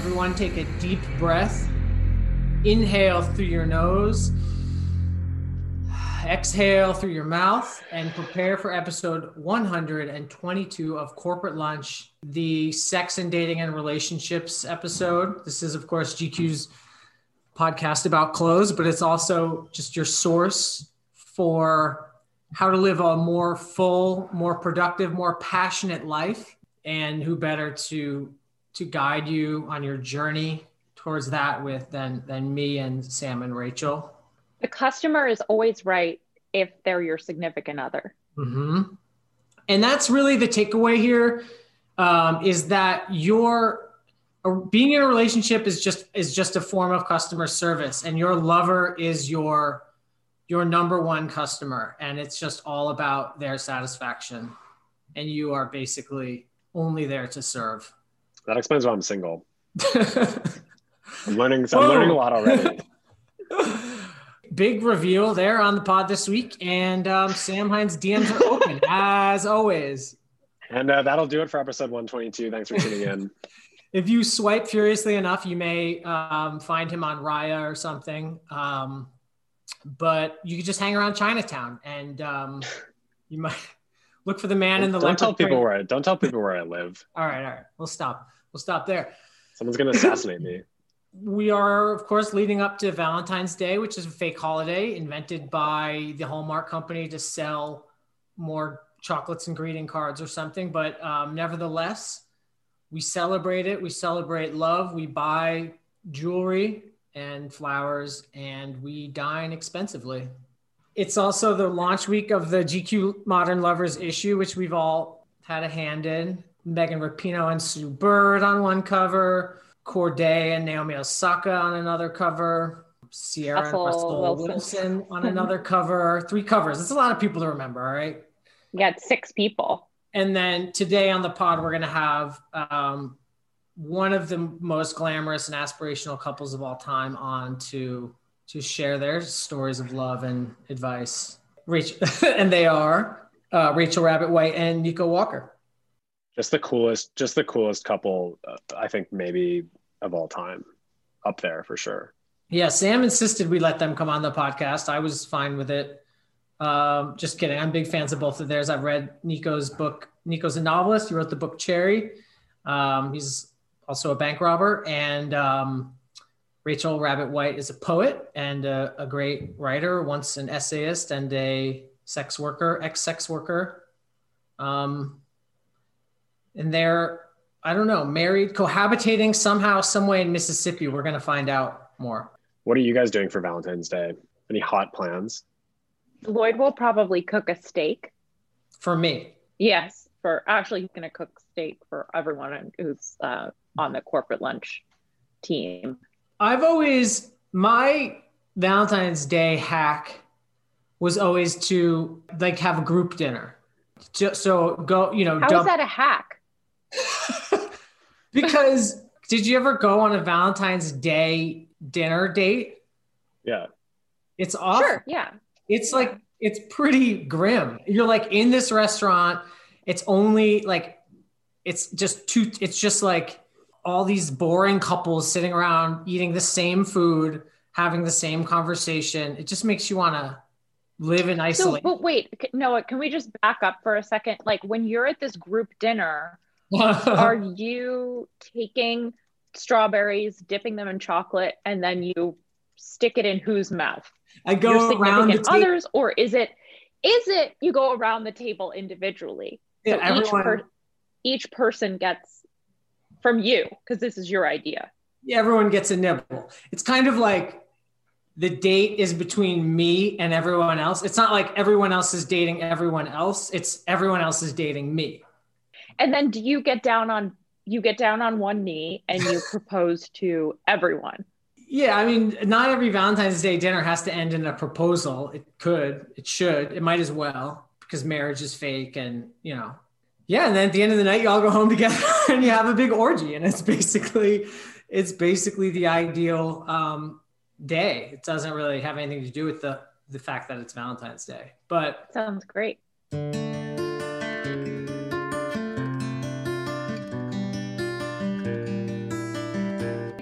Everyone take a deep breath. Inhale through your nose. Exhale through your mouth and prepare for episode 122 of Corporate Lunch, the sex and dating and relationships episode. This is, of course, GQ's podcast about clothes, but it's also just your source for how to live a more full, more productive, more passionate life. And who better to guide you on your journey towards that than me and Sam and Rachel. The customer is always right if they're your significant other. Mm-hmm. And that's really the takeaway here, is that being in a relationship is just a form of customer service, and your lover is your number one customer, and it's just all about their satisfaction, and you are basically only there to serve. That explains why I'm single. I'm learning a lot already. Big reveal there on the pod this week, and Sam Hines' DMs are open as always. And that'll do it for episode 122. Thanks for tuning in. If you swipe furiously enough, you may find him on Raya or something. But you could just hang around Chinatown, and you might look for the man in the. Don't tell people where I live. All right. We'll stop there. Someone's gonna assassinate me. We are, of course, leading up to Valentine's Day, which is a fake holiday invented by the Hallmark company to sell more chocolates and greeting cards or something. But nevertheless, we celebrate it. We celebrate love. We buy jewelry and flowers, and we dine expensively. It's also the launch week of the GQ Modern Lovers issue, which we've all had a hand in. Megan Rapinoe and Sue Bird on one cover. Corday and Naomi Osaka on another cover, Sierra and Russell Wilson on another cover, 3 covers. It's a lot of people to remember, all right? Yeah, it's 6 people. And then today on the pod, we're going to have one of the most glamorous and aspirational couples of all time on to share their stories of love and advice. And they are Rachel Rabbit White and Nico Walker. Just the coolest couple, I think maybe of all time, up there for sure. Yeah, Sam insisted we let them come on the podcast. I was fine with it. Just kidding. I'm big fans of both of theirs. I've read Nico's book. Nico's a novelist. He wrote the book Cherry. He's also a bank robber. And Rachel Rabbit White is a poet and a great writer, once an essayist and a ex-sex worker. And they're, I don't know, married, cohabitating somehow, some way in Mississippi. We're going to find out more. What are you guys doing for Valentine's Day? Any hot plans? Lloyd will probably cook a steak. For me? Yes. He's going to cook steak for everyone who's on the Corporate Lunch team. My Valentine's Day hack was always to have a group dinner. So go, How is that a hack? Because did you ever go on a Valentine's Day dinner date? Yeah. It's awful. Sure, yeah. It's it's pretty grim. You're in this restaurant. It's only it's just all these boring couples sitting around eating the same food, having the same conversation. It just makes you want to live in isolation. But wait, Noah, can we just back up for a second? When you're at this group dinner, are you taking strawberries, dipping them in chocolate, and then you stick it in whose mouth? I go around the table. Others, or is it you go around the table individually? Yeah, so each person gets from you, because this is your idea. Yeah, everyone gets a nibble. It's kind of like the date is between me and everyone else. It's not like everyone else is dating everyone else. It's everyone else is dating me. And then do you get down on one knee and you propose to everyone? Yeah, I mean, not every Valentine's Day dinner has to end in a proposal. It could, it should, it might as well, because marriage is fake and, Yeah, and then at the end of the night, you all go home together and you have a big orgy. And it's basically the ideal day. It doesn't really have anything to do with the fact that it's Valentine's Day. But sounds great.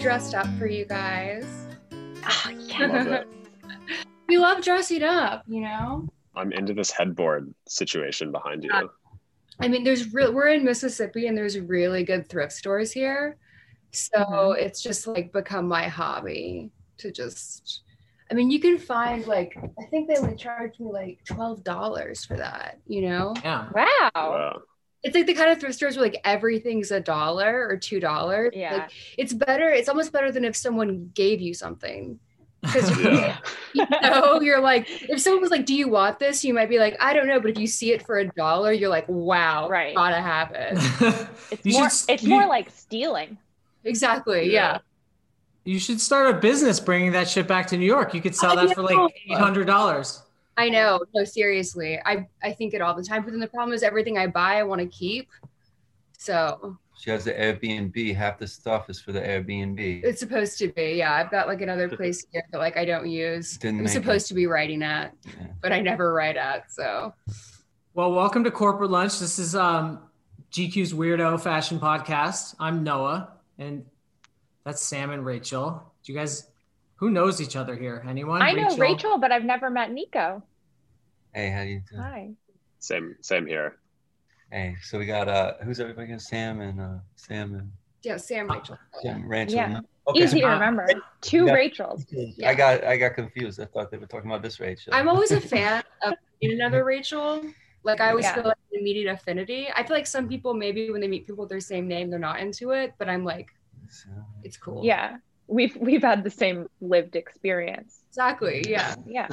dressed up for you guys. Oh, I love it. We love dressing up, you know? I'm into this headboard situation behind you. I mean, we're in Mississippi and there's really good thrift stores here. So it's just like become my hobby to just, I mean, you can find like, I think they would charge me like $12 for that, you know? Yeah. Wow. Wow. It's like the kind of thrift stores where like everything's $1 or $2. Yeah. Like, it's almost better than if someone gave you something. Because Yeah. you know, you're like, if someone was like, do you want this? You might be like, I don't know. But if you see it for $1, you're like, wow, Right. gotta have it. It's more like stealing. Exactly. Yeah. You should start a business bringing that shit back to New York. You could sell that for like $800. I know. No, seriously. I think it all the time. But then the problem is everything I buy, I want to keep. So she has the Airbnb. Half the stuff is for the Airbnb. It's supposed to be. Yeah. I've got like another place here that like I don't use. I'm supposed to be writing at, but I never write at. So. Well, welcome to Corporate Lunch. This is GQ's Weirdo Fashion Podcast. I'm Noah, and that's Sam and Rachel. Do you guys, who knows each other here? Anyone? I know Rachel, but I've never met Nico. Hey, how do you do? Hi. Same here. Hey, so we got who's everybody got? Sam and yeah, Sam, Rachel. Sam, Rachel. Yeah. Okay. Easy to remember. Two Rachels. Yeah. I got confused. I thought they were talking about this Rachel. I'm always a fan of another Rachel. Like I always feel like an immediate affinity. I feel like some people maybe when they meet people with their same name, they're not into it, but I'm like, it's cool. Yeah. We've had the same lived experience. Exactly. Yeah. Yeah.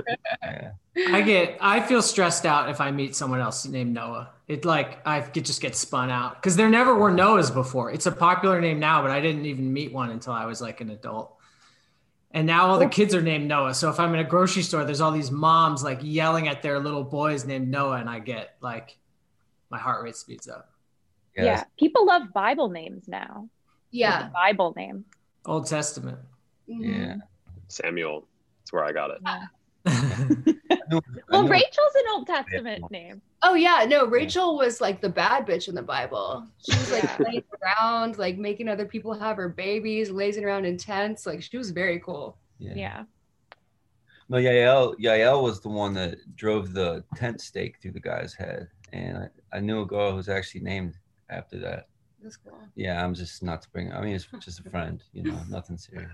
I feel stressed out if I meet someone else named Noah. I just get spun out because there never were Noahs before. It's a popular name now, but I didn't even meet one until I was like an adult. And now all the kids are named Noah. So if I'm in a grocery store, there's all these moms like yelling at their little boys named Noah, and I get like my heart rate speeds up. Yes. Yeah. People love Bible names now. Yeah. Bible name. Old Testament. Yeah. Samuel. That's where I got it. Well, Rachel's an Old Testament name. Oh yeah, no, Rachel was like the bad bitch in the Bible. She was like playing around, like making other people have her babies, lazing around in tents. Like she was very cool. Yeah. No, Yael was the one that drove the tent stake through the guy's head, and I knew a girl who was actually named after that. That's cool. Yeah, I'm just not to bring. I mean, it's just a friend, you know, nothing serious.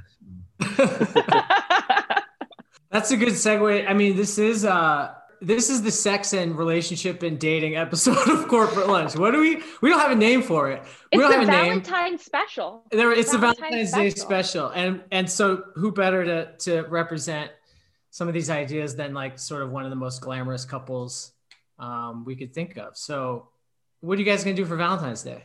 That's a good segue. I mean, this is the sex and relationship and dating episode of Corporate Lunch. What do we don't have a name for it. We don't have a name. Valentine's special. It's a Valentine's Day special. And so who better to represent some of these ideas than like sort of one of the most glamorous couples we could think of. So what are you guys going to do for Valentine's Day?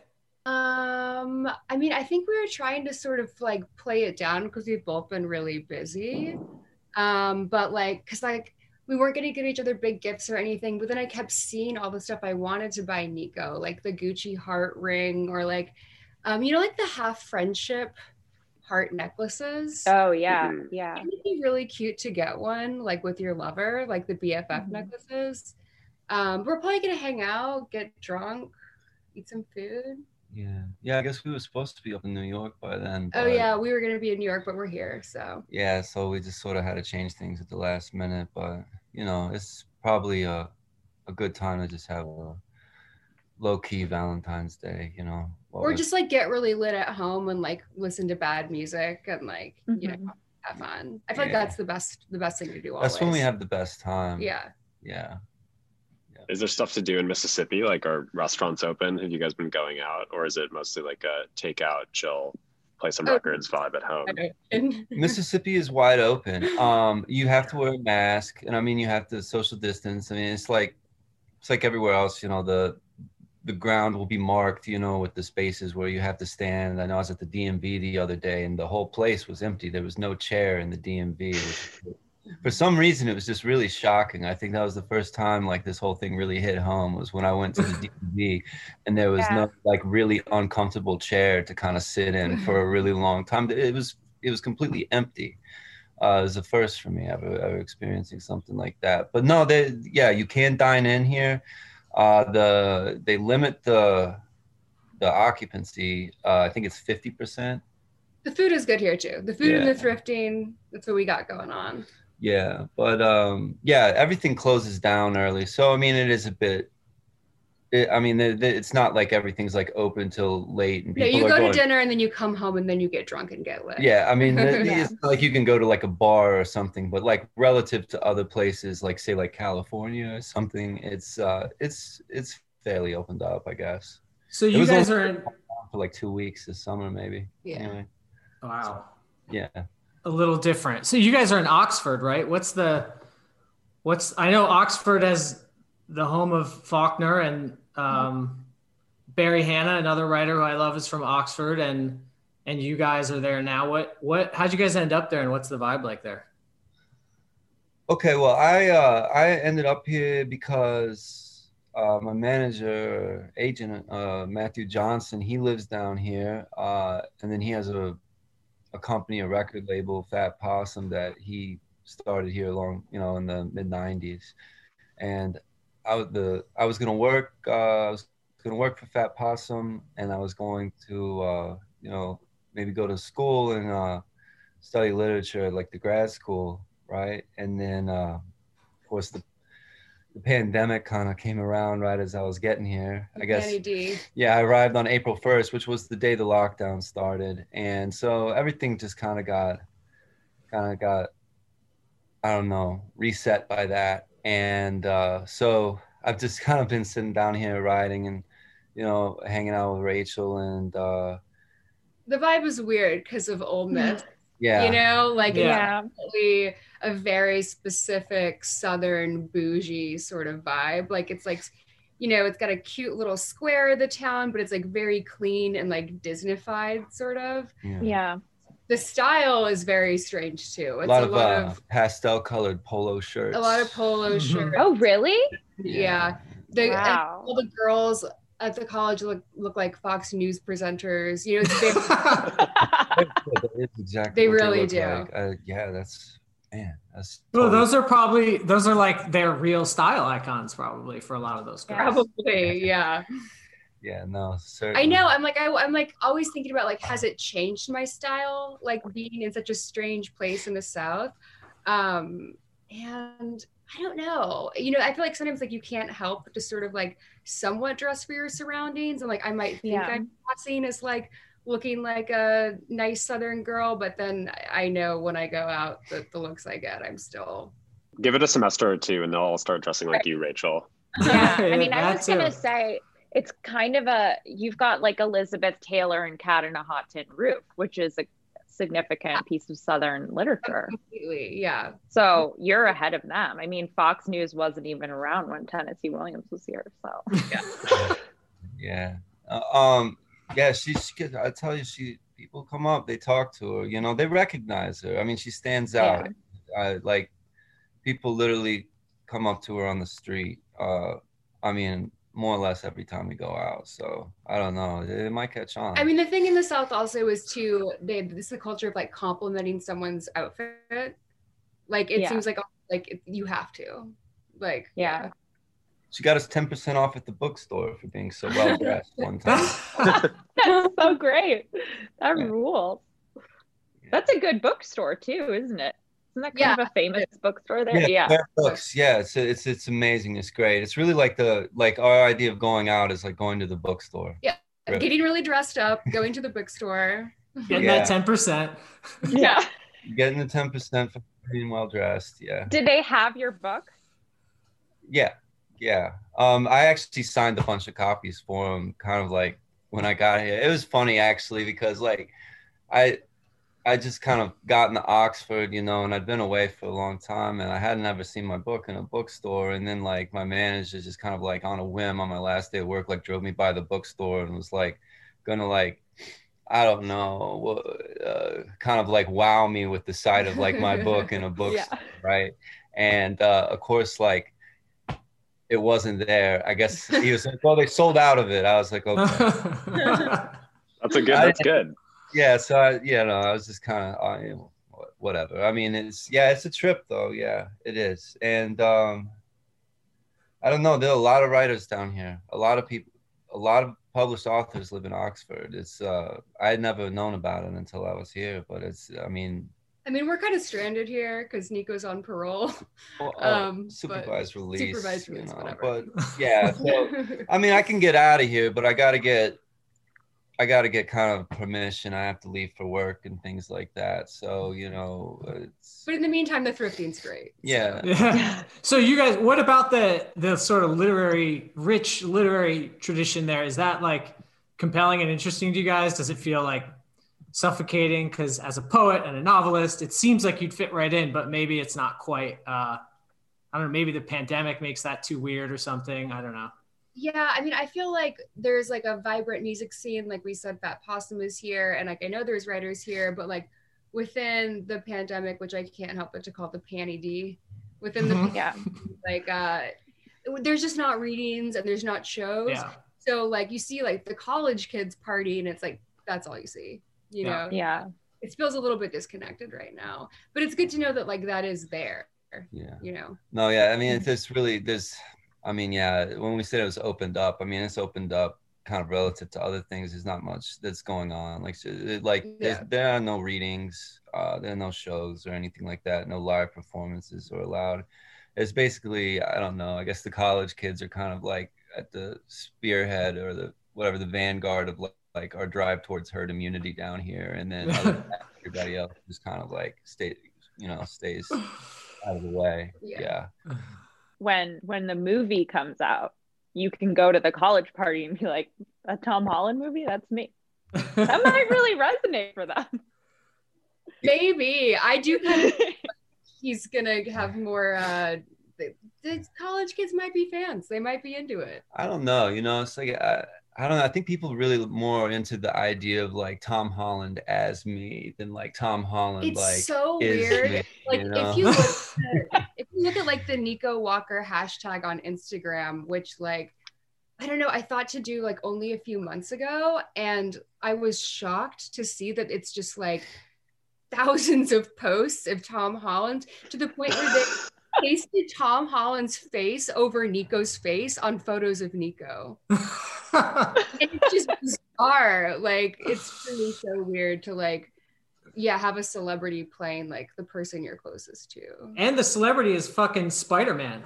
I mean, I think we were trying to sort of like play it down because we've both been really busy. But like, cause like we weren't going to get each other big gifts or anything, but then I kept seeing all the stuff I wanted to buy Nico, like the Gucci heart ring or like, you know, like the half friendship heart necklaces. Oh yeah. Yeah. It'd be really cute to get one like with your lover, like the BFF necklaces. We're probably going to hang out, get drunk, eat some food. Yeah, I guess we were supposed to be up in New York by then. Oh yeah, we were going to be in New York, but we're here, so. Yeah, so we just sort of had to change things at the last minute, but you know, it's probably a good time to just have a low-key Valentine's Day, you know. Or just like get really lit at home and like listen to bad music and like, you know, have fun. I feel like that's the best thing to do always. That's when we have the best time. Yeah. Is there stuff to do in Mississippi? Like, are restaurants open? Have you guys been going out? Or is it mostly like a takeout, chill, play some records, vibe at home? Mississippi is wide open. You have to wear a mask. And I mean, you have to social distance. I mean, it's like everywhere else, you know, the ground will be marked, you know, with the spaces where you have to stand. I know I was at the DMV the other day and the whole place was empty. There was no chair in the DMV. For some reason, it was just really shocking. I think that was the first time like this whole thing really hit home was when I went to the DMV and there was no like really uncomfortable chair to kind of sit in for a really long time. It was completely empty. It was the first for me ever experiencing something like that. But no, you can dine in here. They limit the occupancy. I think it's 50%. The food is good here too. The food and the thrifting, that's what we got going on. Yeah, but yeah, everything closes down early. So I mean, it is a bit. It's not like everything's like open till late and people you go to dinner and then you come home and then you get drunk and get lit. Yeah, I mean, it's not like you can go to like a bar or something, but like relative to other places, like say like California or something, it's fairly opened up, I guess. So you guys are in for like 2 weeks this summer, maybe. Yeah. Anyway. Wow. Yeah. A little different. So you guys are in Oxford, right? I know Oxford as the home of Faulkner, and Barry Hannah, another writer who I love, is from Oxford, and you guys are there now. How'd you guys end up there, and what's the vibe like there? Okay, well, I ended up here because my agent Matthew Johnson, he lives down here, and then he has a company, a record label, Fat Possum, that he started here in the mid '90s, and I was gonna work for Fat Possum, and I was going to maybe go to school and study literature at like the grad school, right? And then of course the pandemic kind of came around right as I was getting here. I guess. Yeah, I arrived on April 1st, which was the day the lockdown started, and so everything just kind of got I don't know, reset by that. And so I've just kind of been sitting down here writing and, hanging out with Rachel. And the vibe is weird because of Ole Miss. Yeah. Definitely a very specific Southern bougie sort of vibe. Like it's like, it's got a cute little square of the town, but it's like very clean and like Disneyfied sort of. Yeah. The style is very strange too. It's a lot of pastel colored polo shirts. A lot of polo shirts. Oh, really? Yeah. Wow. All the girls at the college look like Fox News presenters. It's exactly. They really do. Like. That's. Well, those are like their real style icons, probably, for a lot of those girls. Probably, yeah. Yeah, no, certainly. I know. I'm like always thinking about like, has it changed my style? Like being in such a strange place in the South, and I don't know. I feel like sometimes like you can't help but to sort of like somewhat dress for your surroundings, and like I might think I'm not seen as like looking like a nice Southern girl, but then I know when I go out the looks I get, I'm still. Give it a semester or two, and they'll all start dressing like you, Rachel. Yeah, I mean, I was gonna say. It's kind of you've got like Elizabeth Taylor and Cat in a Hot Tin Roof, which is a significant piece of Southern literature. Completely, yeah. So you're ahead of them. I mean, Fox News wasn't even around when Tennessee Williams was here. So yeah. I tell you, people come up, they talk to her, they recognize her. I mean, she stands out. Like people literally come up to her on the street. I mean, more or less every time we go out. So I don't know, it might catch on. I mean, the thing in the South also is too, this is a culture of like complimenting someone's outfit. Like it seems like you have to. Like yeah. She got us 10% off at the bookstore for being so well dressed one time. That's so great. That rules. That's a good bookstore too, isn't it? Isn't that kind of a famous bookstore there? Yeah. Books. Yeah, it's amazing. It's great. It's really like our idea of going out is like going to the bookstore. Yeah. Really. Getting really dressed up, going to the bookstore. Getting that 10%. Yeah. Getting the 10% for being well dressed. Yeah. Did they have your book? Yeah. Yeah. I actually signed a bunch of copies for them kind of like when I got here. It was funny actually because like I just kind of got into Oxford, and I'd been away for a long time, and I hadn't ever seen my book in a bookstore. And then like my manager just kind of like on a whim on my last day of work, like drove me by the bookstore and was like gonna like, I don't know, kind of like wow me with the sight of like my book in a bookstore, right? And of course, like it wasn't there. I guess he was like, well, they sold out of it. I was like, okay. That's good. Yeah, so I was just kind of whatever. I mean, it's a trip though. Yeah, it is. And I don't know. There are a lot of writers down here. A lot of people, a lot of published authors live in Oxford. It's I had never known about it until I was here, but it's I mean, we're kind of stranded here because Nico's on parole. Supervised release, whatever. But yeah, so I mean, I can get out of here, but I got to get kind of permission. I have to leave for work and things like that. So, but in the meantime, the thrifting's great. Yeah. So. Yeah. So you guys, what about the sort of rich literary tradition there? Is that like compelling and interesting to you guys? Does it feel like suffocating? Because as a poet and a novelist, it seems like you'd fit right in, but maybe it's not quite, I don't know, maybe the pandemic makes that too weird or something. I don't know. Yeah, I feel like there's like a vibrant music scene. Like we said, Fat Possum is here, and like I know there's writers here, but like within the pandemic, which I can't help but to call the Panny D, within the like there's just not readings and there's not shows. Yeah. So like you see like the college kids party, and it's like that's all you see. You know. Yeah. It feels a little bit disconnected right now, but it's good to know that like that is there. Yeah. No, yeah. When we said it was opened up, it's opened up kind of relative to other things. There's not much that's going on. There are no readings, there are no shows or anything like that. No live performances are allowed. It's basically, I don't know, I guess the college kids are kind of like at the spearhead or the vanguard of like our drive towards herd immunity down here. And then everybody else just kind of like stays out of the way. Yeah. When the movie comes out, you can go to the college party and be like, a Tom Holland movie? That's me. That might really resonate for them. Maybe. I do kind of think he's gonna have more the college kids might be fans. They might be into it. I don't know. It's like I don't know. I think people really more into the idea of like Tom Holland as me than like Tom Holland. It's so weird. Me, like if you look at like the Nico Walker hashtag on Instagram, which like I don't know, I thought to do like only a few months ago, and I was shocked to see that it's just like thousands of posts of Tom Holland to the point where they pasted Tom Holland's face over Nico's face on photos of Nico. And it's just bizarre. Like it's really so weird to like have a celebrity playing like the person you're closest to. And the celebrity is fucking Spider-Man.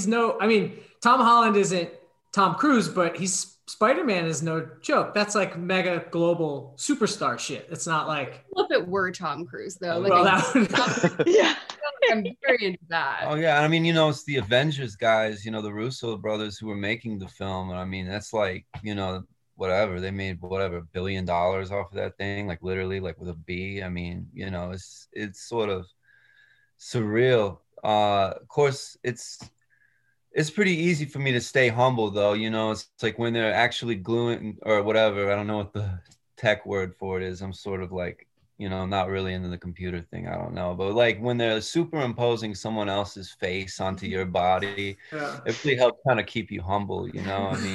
Tom Holland isn't Tom Cruise, but Spider-Man is no joke. That's like mega global superstar shit. It's not like, well, if it were Tom Cruise though, yeah. I'm very into that. Oh yeah, it's the Avengers guys, the Russo brothers who were making the film, and that's like, whatever they made, $1 billion off of that thing, like literally, like with a B. It's sort of surreal. Of course, it's pretty easy for me to stay humble though. It's like when they're actually gluing or whatever. I don't know what the tech word for it is. I'm sort of like, not really into the computer thing. I don't know. But like when they're superimposing someone else's face onto your body, it really helps kind of keep you humble, It's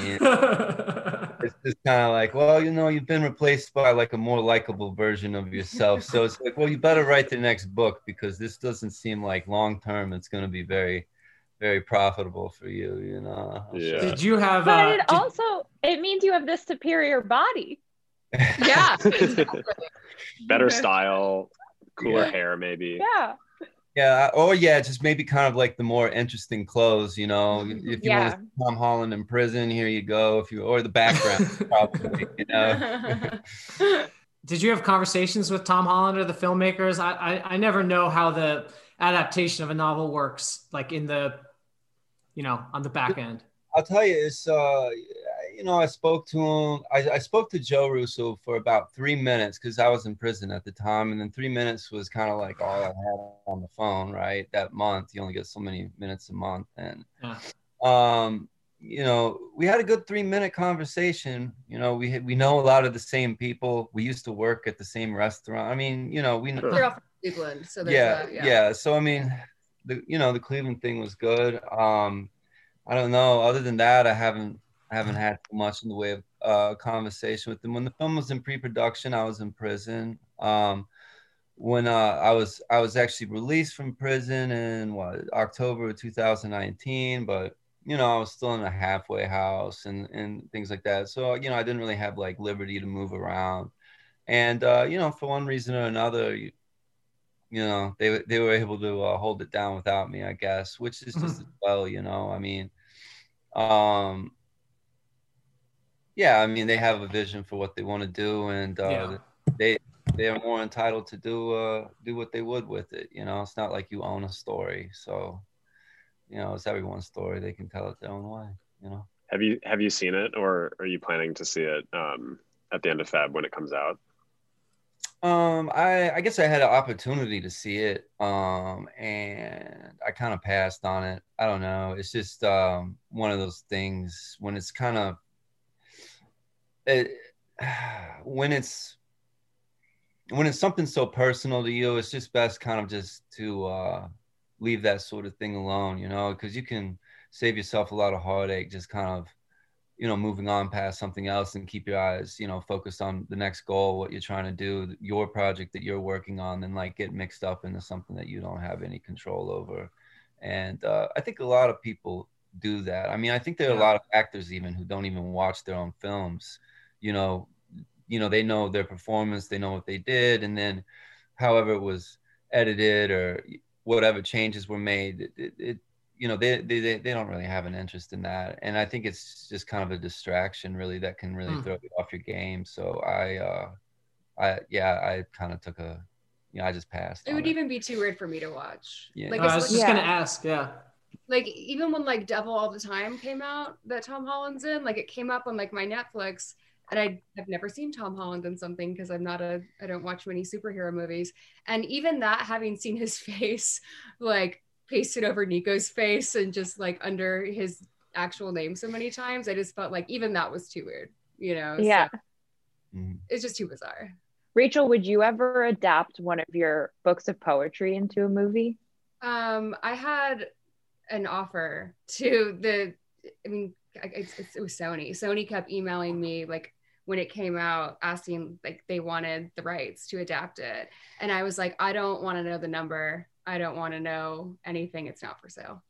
just kind of like, well, you've been replaced by like a more likable version of yourself. So it's like, well, you better write the next book because this doesn't seem like long-term it's going to be very, very profitable for you, Yeah. Did you have... But it means you have this superior body. Yeah. Better style, cooler hair, maybe. Yeah. Just maybe kind of like the more interesting clothes, if you want to see Tom Holland in prison, here you go. Or the background, probably, Did you have conversations with Tom Holland or the filmmakers? I never know how the adaptation of a novel works, like in the, on the back end. I'll tell you, it's I spoke to him. I spoke to Joe Russo for about 3 minutes because I was in prison at the time, and then 3 minutes was kind of like all I had on the phone. Right, that month you only get so many minutes a month, and we had a good 3-minute conversation. We know a lot of the same people. We used to work at the same restaurant. We know. They're all from Cleveland, so So the Cleveland thing was good. I don't know. Other than that, I haven't had too much in the way of conversation with them. When the film was in pre-production, I was in prison. When I was actually released from prison in October of 2019, but you know, I was still in a halfway house and things like that. So, you know, I didn't really have like liberty to move around. And, you know, for one reason or another, you know, they were able to hold it down without me, I guess, which is just as well, you know, I mean, yeah, I mean, they have a vision for what they want to do, and they are more entitled to do what they would with it. You know, it's not like you own a story, so you know, it's everyone's story. They can tell it their own way. You know. Have you seen it, or are you planning to see it at the end of Feb when it comes out? I guess I had an opportunity to see it, and I kind of passed on it. I don't know. It's just one of those things when it's kind of when it's something so personal to you, it's just best kind of just to leave that sort of thing alone, you know, because you can save yourself a lot of heartache just kind of, you know, moving on past something else and keep your eyes, you know, focused on the next goal, what you're trying to do, your project that you're working on, and like get mixed up into something that you don't have any control over. And I think a lot of people do that. I mean, I think there are a lot of actors even who don't even watch their own films. You know, they know their performance, they know what they did, and then however it was edited or whatever changes were made, it you know, they don't really have an interest in that. And I think it's just kind of a distraction really that can really throw you off your game. So I kind of took a, you know, I just passed. It would even be too weird for me to watch. Yeah. Like, I was just gonna ask, like even when like Devil All the Time came out that Tom Holland's in, like it came up on like my Netflix, and I have never seen Tom Holland in something because I don't watch many superhero movies. And even that, having seen his face like pasted over Nico's face and just like under his actual name so many times, I just felt like even that was too weird, you know? Yeah. So it's just too bizarre. Rachel, would you ever adapt one of your books of poetry into a movie? I had an offer to it was Sony. Sony kept emailing me like when it came out, asking like they wanted the rights to adapt it. And I was like, I don't want to know the number. I don't want to know anything. It's not for sale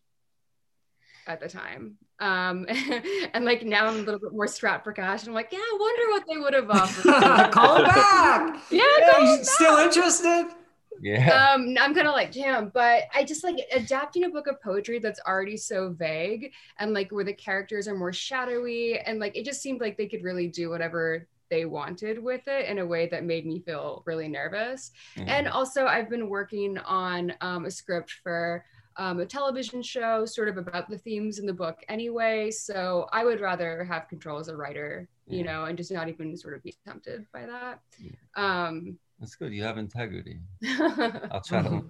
at the time. And like now I'm a little bit more strapped for cash. And I'm like, yeah, I wonder what they would have offered. Call back. Yeah, still interested? Yeah. I'm kind of like, damn, but I just like adapting a book of poetry that's already so vague and like where the characters are more shadowy, and like it just seemed like they could really do whatever they wanted with it in a way that made me feel really nervous. And also I've been working on a script for a television show sort of about the themes in the book anyway, so I would rather have control as a writer, you know, and just not even sort of be tempted by that. That's good. You have integrity. I'll try to.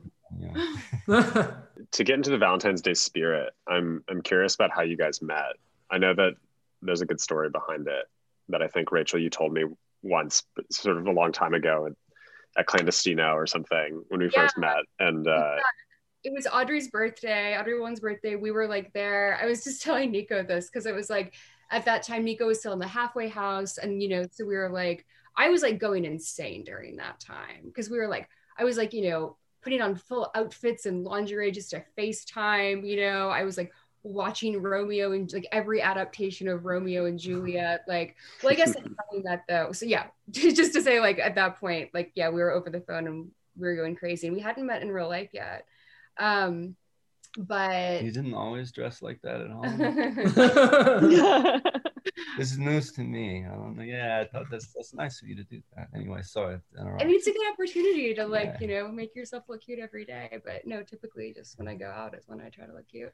To get into the Valentine's Day spirit, I'm curious about how you guys met. I know that there's a good story behind it that I think, Rachel, you told me once, but sort of a long time ago at Clandestino or something when we first met. And it was Audrey 1's birthday. We were like there. I was just telling Nico this because it was like at that time Nico was still in the halfway house, and you know, so we were like, I was like going insane during that time because I was like, you know, putting on full outfits and lingerie just to FaceTime, you know, I was like watching Romeo and like every adaptation of Romeo and Juliet. Like, well, I guess I'm telling that though. So yeah, just to say like at that point, like, yeah, we were over the phone and we were going crazy and we hadn't met in real life yet. But you didn't always dress like that at home. This is news to me. I don't know. Yeah, I thought that's nice of you to do that. Anyway, sorry to interrupt. I mean, it's a good opportunity to like, you know, make yourself look cute every day. But no, typically just when I go out is when I try to look cute.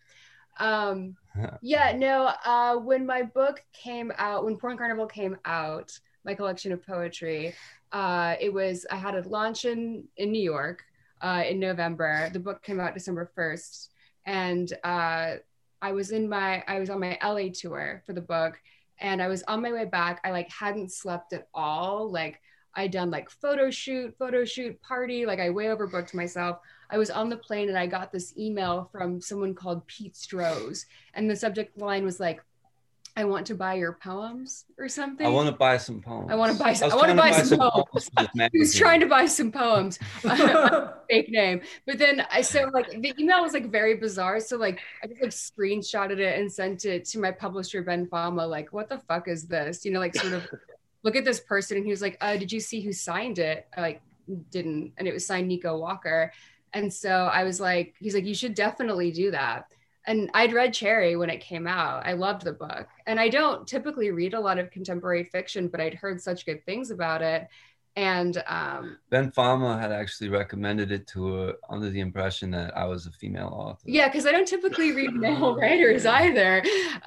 When my book came out, when Porn Carnival came out, my collection of poetry, I had a launch in New York in November. The book came out December 1st. And I was on my LA tour for the book, and I was on my way back. I like hadn't slept at all. Like I'd done like photo shoot, party. Like I way overbooked myself. I was on the plane and I got this email from someone called Pete Strohs, and the subject line was like, I want to buy your poems or something. I want to buy some poems. I want to buy some poems. He was trying to buy some poems. Fake name. But then so like the email was like very bizarre. So like I just like screenshotted it and sent it to my publisher, Ben Fama. Like, what the fuck is this? You know, like sort of look at this person. And he was like, did you see who signed it? I like didn't. And it was signed Nico Walker. And so I was like, he's like, you should definitely do that. And I'd read Cherry when it came out. I loved the book. And I don't typically read a lot of contemporary fiction, but I'd heard such good things about it. And Ben Fama had actually recommended it to her under the impression that I was a female author. Yeah, because I don't typically read male writers either.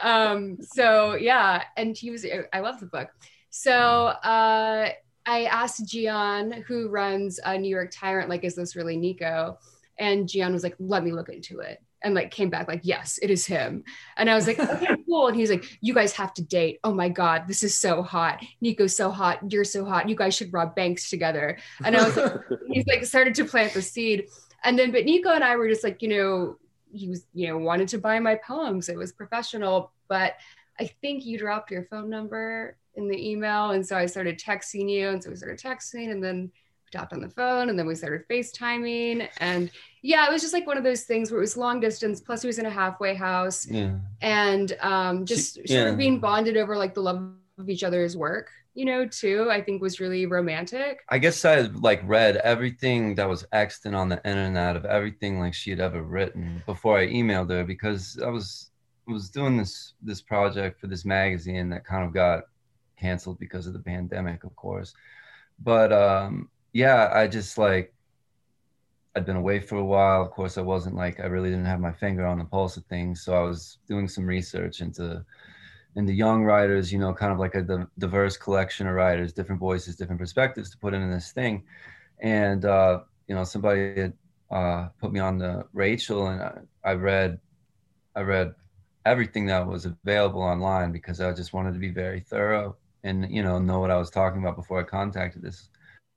So yeah, and I love the book. So I asked Gian, who runs New York Tyrant, like, is this really Nico? And Gian was like, let me look into it. And like came back like, yes, it is him. And I was like, okay, cool. And he's like, you guys have to date. Oh my God, this is so hot. Nico's so hot. You're so hot. You guys should rob banks together. And I was like, he's like started to plant the seed. And then, but Nico and I were just like, he was, wanted to buy my poems. It was professional, but I think you dropped your phone number in the email. And so I started texting you. And so we started texting, and then we talked on the phone, and then we started FaceTiming. And yeah, it was just like one of those things where it was long distance, plus he was in a halfway house. Yeah. And sort of being bonded over like the love of each other's work, too, I think was really romantic. I guess I like read everything that was extant on the internet of everything like she had ever written before I emailed her, because I was doing this project for this magazine that kind of got canceled because of the pandemic, of course. But yeah, I just like, I'd been away for a while. Of course, I really didn't have my finger on the pulse of things. So I was doing some research into young writers, kind of like a diverse collection of writers, different voices, different perspectives to put into this thing. And, somebody had put me on to Rachel, and I read everything that was available online, because I just wanted to be very thorough and, know what I was talking about before I contacted this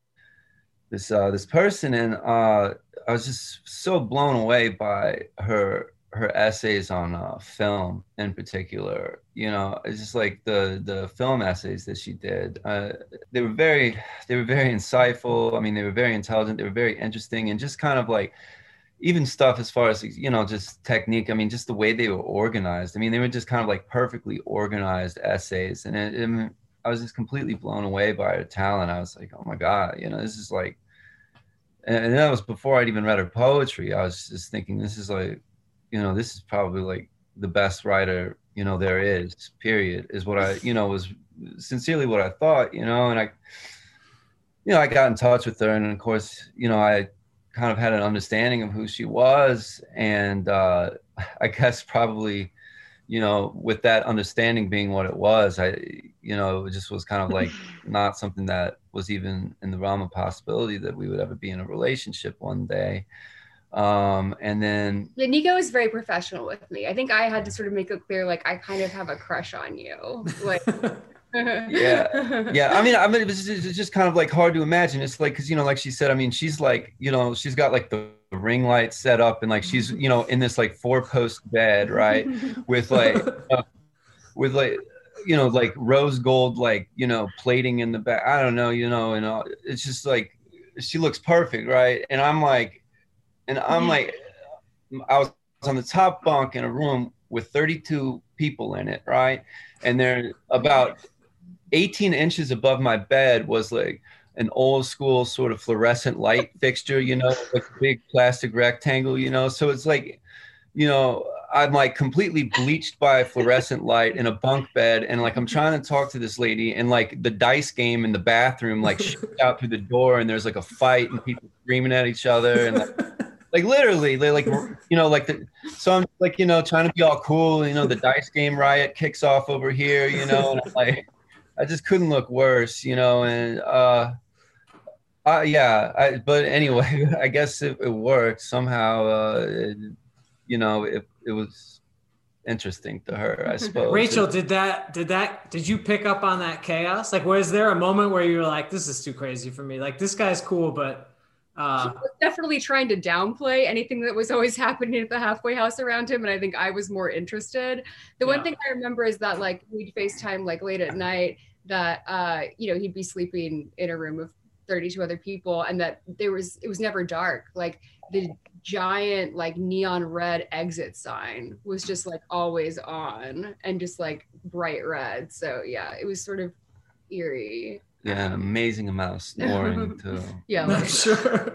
person. And I was just so blown away by her essays on film in particular. It's just like the film essays that she did. They were very insightful. I mean, they were very intelligent. They were very interesting, and just kind of like even stuff as far as, just technique. I mean, just the way they were organized. I mean, they were just kind of like perfectly organized essays. And I was just completely blown away by her talent. I was like, oh my God, this is like, and that was before I'd even read her poetry. I was just thinking, this is like, this is probably like the best writer, there is, period, is what I, was sincerely what I thought, and I got in touch with her. And of course, I kind of had an understanding of who she was. And I guess probably, with that understanding being what it was, it just was kind of like not something that was even in the realm of possibility that we would ever be in a relationship one day. And then Nico is very professional with me. I think I had to sort of make it clear, like, I kind of have a crush on you. Like, yeah. I mean, it's just kind of like hard to imagine. It's like, cause like she said, I mean, she's like, she's got like the ring light set up, and like, she's, in this like 4-post bed, right. With like, like rose gold, like, plating in the back. I don't know, and it's just like, she looks perfect. Right. And I'm like, I was on the top bunk in a room with 32 people in it. Right. And they're about 18 inches above my bed was like an old school sort of fluorescent light fixture, like a big plastic rectangle, so it's like, I'm like completely bleached by a fluorescent light in a bunk bed. And like, I'm trying to talk to this lady, and like the dice game in the bathroom, like shoots out through the door, and there's like a fight and people screaming at each other. And like literally they like, so I'm like, trying to be all cool. The dice game riot kicks off over here, and I'm like, I just couldn't look worse, and but anyway, I guess it worked somehow. It was interesting to her, I suppose. Rachel, did you pick up on that chaos? Like, was there a moment where you were like, this is too crazy for me? Like, this guy's cool, but He was definitely trying to downplay anything that was always happening at the halfway house around him, and I think I was more interested. The one thing I remember is that like we'd FaceTime like late at night, that he'd be sleeping in a room of 32 other people, and that it was never dark. Like the giant like neon red exit sign was just like always on and just like bright red. So yeah, it was sort of eerie. Yeah, an amazing amount of snoring too. Yeah, like, sure.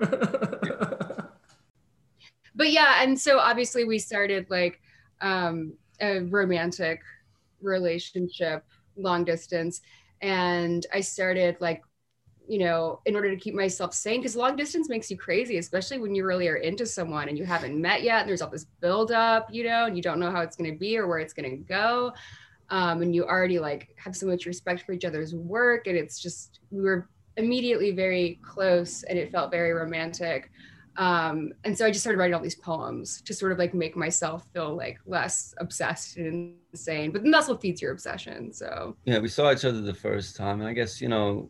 But yeah, and so obviously we started like a romantic relationship, long distance, and I started like, in order to keep myself sane, because long distance makes you crazy, especially when you really are into someone and you haven't met yet, and there's all this buildup, and you don't know how it's going to be or where it's going to go. And you already like have so much respect for each other's work, and it's just, we were immediately very close and it felt very romantic. And so I just started writing all these poems to sort of like make myself feel like less obsessed and insane, but then that's what feeds your obsession. So yeah, we saw each other the first time, and I guess the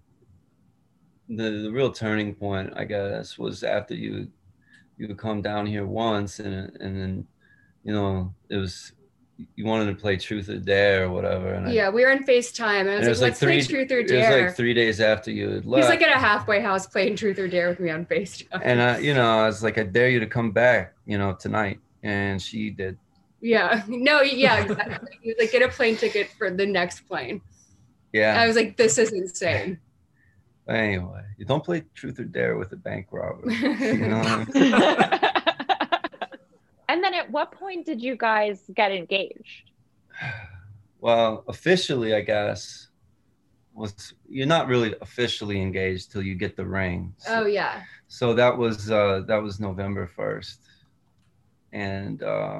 real turning point, I guess, was after you would come down here once, and then it was, you wanted to play Truth or Dare or whatever. And yeah, we were on FaceTime. And I was like, let's play Truth or Dare. It was like 3 days after you had left. He's like at a halfway house playing Truth or Dare with me on FaceTime. And I was like, I dare you to come back, tonight. And she did. Yeah. No, yeah, exactly. He was like, get a plane ticket for the next plane. Yeah. I was like, this is insane. Anyway, you don't play Truth or Dare with a bank robber. And then at what point did you guys get engaged? Well, officially, I guess, you're not really officially engaged till you get the ring. Oh yeah. So that was November 1st. And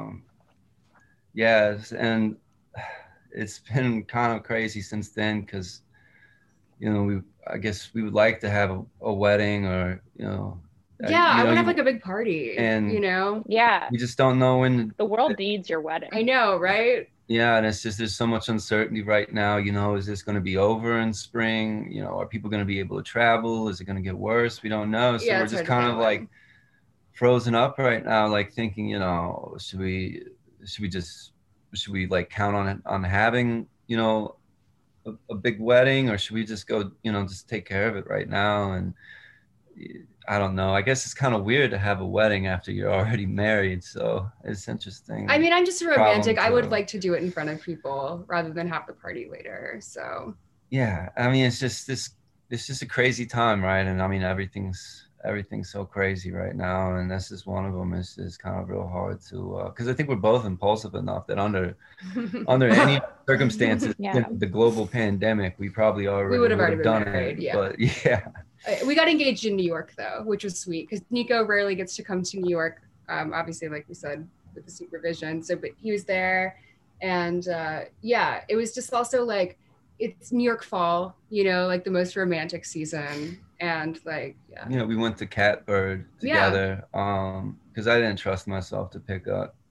and it's been kind of crazy since then, because I guess we would like to have a wedding, or I would have like a big party, and yeah, we just don't know when the world needs your wedding. I know, right? Yeah, and it's just, there's so much uncertainty right now. Is this going to be over in spring? Are people going to be able to travel? Is it going to get worse? We don't know. So we're just kind of like frozen up right now, like thinking, should we like count on having a big wedding, or should we just go just take care of it right now? And I don't know. I guess it's kind of weird to have a wedding after you're already married. So it's interesting. I mean, I'm just a romantic. I would like to do it in front of people rather than have the party later. So yeah, I mean, it's just a crazy time, right? And I mean, everything's so crazy right now, and this is one of them. Is kind of real hard to, because I think we're both impulsive enough that under any circumstances, the global pandemic, we probably already would have been done married, it. Yeah. But yeah. We got engaged in New York though, which was sweet, because Nico rarely gets to come to New York. Obviously, like we said, with the supervision. So, but he was there, and it was just also like, it's New York fall, like the most romantic season, and like we went to Catbird together, because I didn't trust myself to pick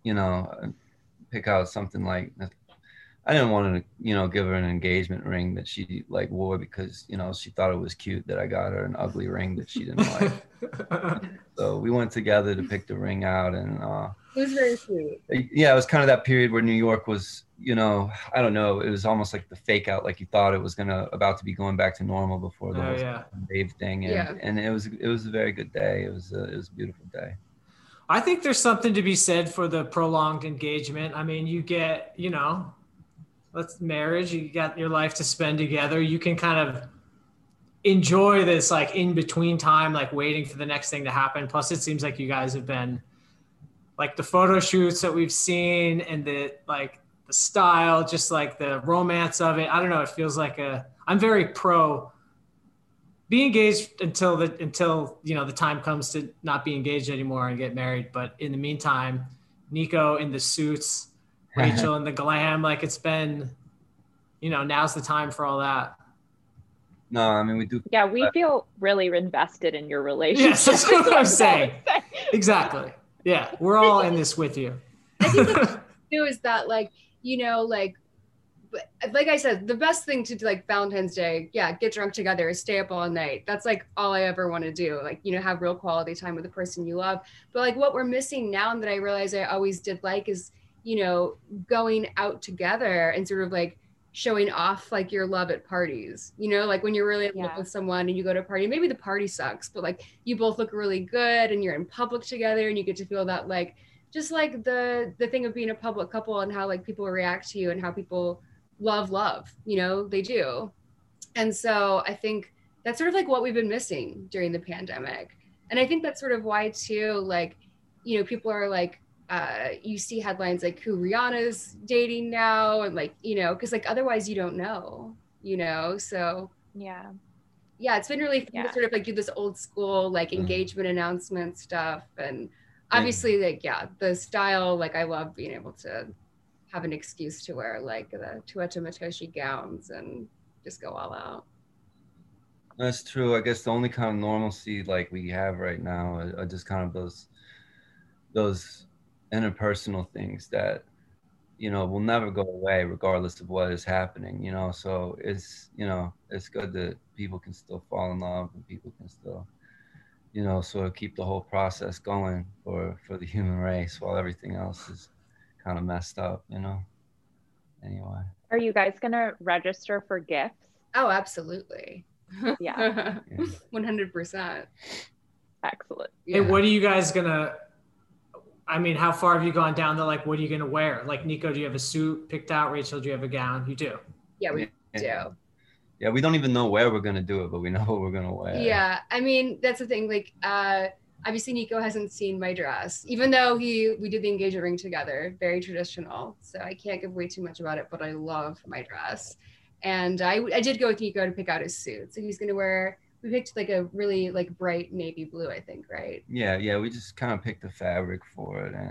out something like. I didn't want to, give her an engagement ring that she like wore, because, she thought it was cute that I got her an ugly ring that she didn't like. So we went together to pick the ring out, and it was very sweet. Yeah, it was kind of that period where New York was, I don't know, it was almost like the fake out, like you thought it was about to be going back to normal before the whole wave thing, and it was a very good day. It was a beautiful day. I think there's something to be said for the prolonged engagement. I mean, you get, marriage, you got your life to spend together. You can kind of enjoy this like in between time, like waiting for the next thing to happen. Plus it seems like you guys have been like the photo shoots that we've seen, and the style, just like the romance of it. I don't know. It feels like I'm very pro be engaged until the time comes to not be engaged anymore and get married. But in the meantime, Nico in the suits, Rachel in the glam, like it's been, now's the time for all that. No, I mean, we do. Yeah, we feel really invested in your relationship. Yes, that's what I'm saying. Exactly. Yeah, we're all in this with you. I think the thing too is that, but like I said, the best thing to do, like Valentine's Day, yeah, get drunk together, stay up all night. That's like all I ever want to do. Like, you know, have real quality time with the person you love. But like what we're missing now that I realize I always did like is, you know, going out together and sort of like showing off like your love at parties, you know, like when you're really in love with someone and you go to a party, maybe the party sucks, but like you both look really good and you're in public together and you get to feel that like, just like the thing of being a public couple and how like people react to you and how people love, you know, they do. And so I think that's sort of like what we've been missing during the pandemic. And I think that's sort of why too, like, you know, people are like, you see headlines like who Rihanna's dating now and like, you know, because like otherwise you don't know, you know. So yeah, it's been really fun to sort of like do this old school like engagement announcement stuff. And obviously like, yeah, the style, like I love being able to have an excuse to wear like the Tueta Matoshi gowns and just go all out. That's true. I guess the only kind of normalcy like we have right now are just kind of those interpersonal things that, you know, will never go away regardless of what is happening, you know. So it's, you know, it's good that people can still fall in love and people can still, you know, sort of keep the whole process going for the human race while everything else is kind of messed up, you know. Anyway. Are you guys gonna register for gifts? Oh, absolutely. Yeah. 100%. Excellent. Hey, what are you guys gonna, I mean, how far have you gone down to like, what are you gonna wear? Like Nico, do you have a suit picked out? Rachel, do you have a gown? You do? Yeah, we do. Yeah, we don't even know where we're gonna do it, but we know what we're gonna wear. Yeah, I mean, that's the thing. Like, obviously Nico hasn't seen my dress, even though we did the engagement ring together, very traditional. So I can't give away too much about it, but I love my dress. And I did go with Nico to pick out his suit. So he's gonna wear, we picked like a really like bright navy blue, I think, right? Yeah, we just kind of picked the fabric for it,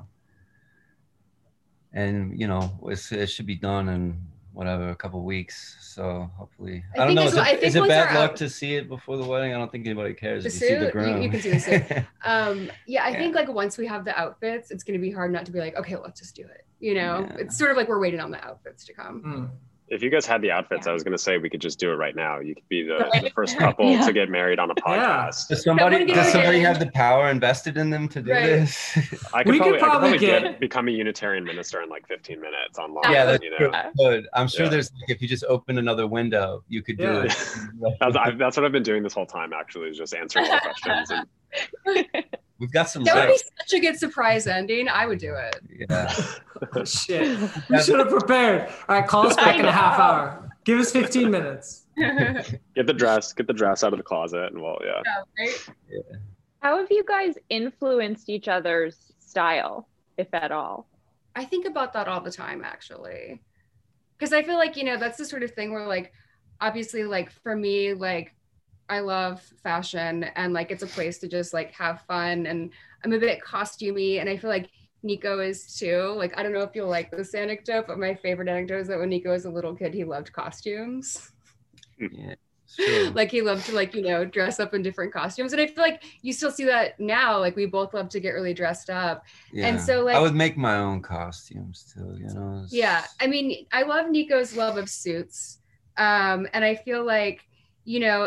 and you know, it should be done in whatever, a couple of weeks. So hopefully, I don't know. Is it bad luck to see it before the wedding? I don't think anybody cares. The suit, you see the groom. You can see the suit. Yeah, I think like once we have the outfits, it's going to be hard not to be like, okay, let's just do it. You know, it's sort of like we're waiting on the outfits to come. If you guys had the outfits, I was going to say we could just do it right now. You could be the first couple to get married on a podcast. Does somebody have the power invested in them to do this? I could probably become a Unitarian minister in like 15 minutes online. Yeah, that's good. I'm sure there's like, if you just open another window, you could do it. That's what I've been doing this whole time, actually, is just answering all the questions. And... We've got some. That would be such a good surprise ending. I would do it. Yeah. Oh, shit. We should have prepared. All right, call us back in a half hour. Give us 15 minutes. Get the dress out of the closet, and right? How have you guys influenced each other's style, if at all? I think about that all the time, actually, because I feel like, you know, that's the sort of thing where like, obviously, like for me, like, I love fashion and like it's a place to just like have fun, and I'm a bit costumey, and I feel like Nico is too. Like, I don't know if you'll like this anecdote, but my favorite anecdote is that when Nico was a little kid, he loved costumes. Yeah, sure. Like he loved to like, you know, dress up in different costumes, and I feel like you still see that now. Like we both love to get really dressed up. Yeah. And so like I would make my own costumes too, you know. Yeah, I mean, I love Nico's love of suits, and I feel like, you know,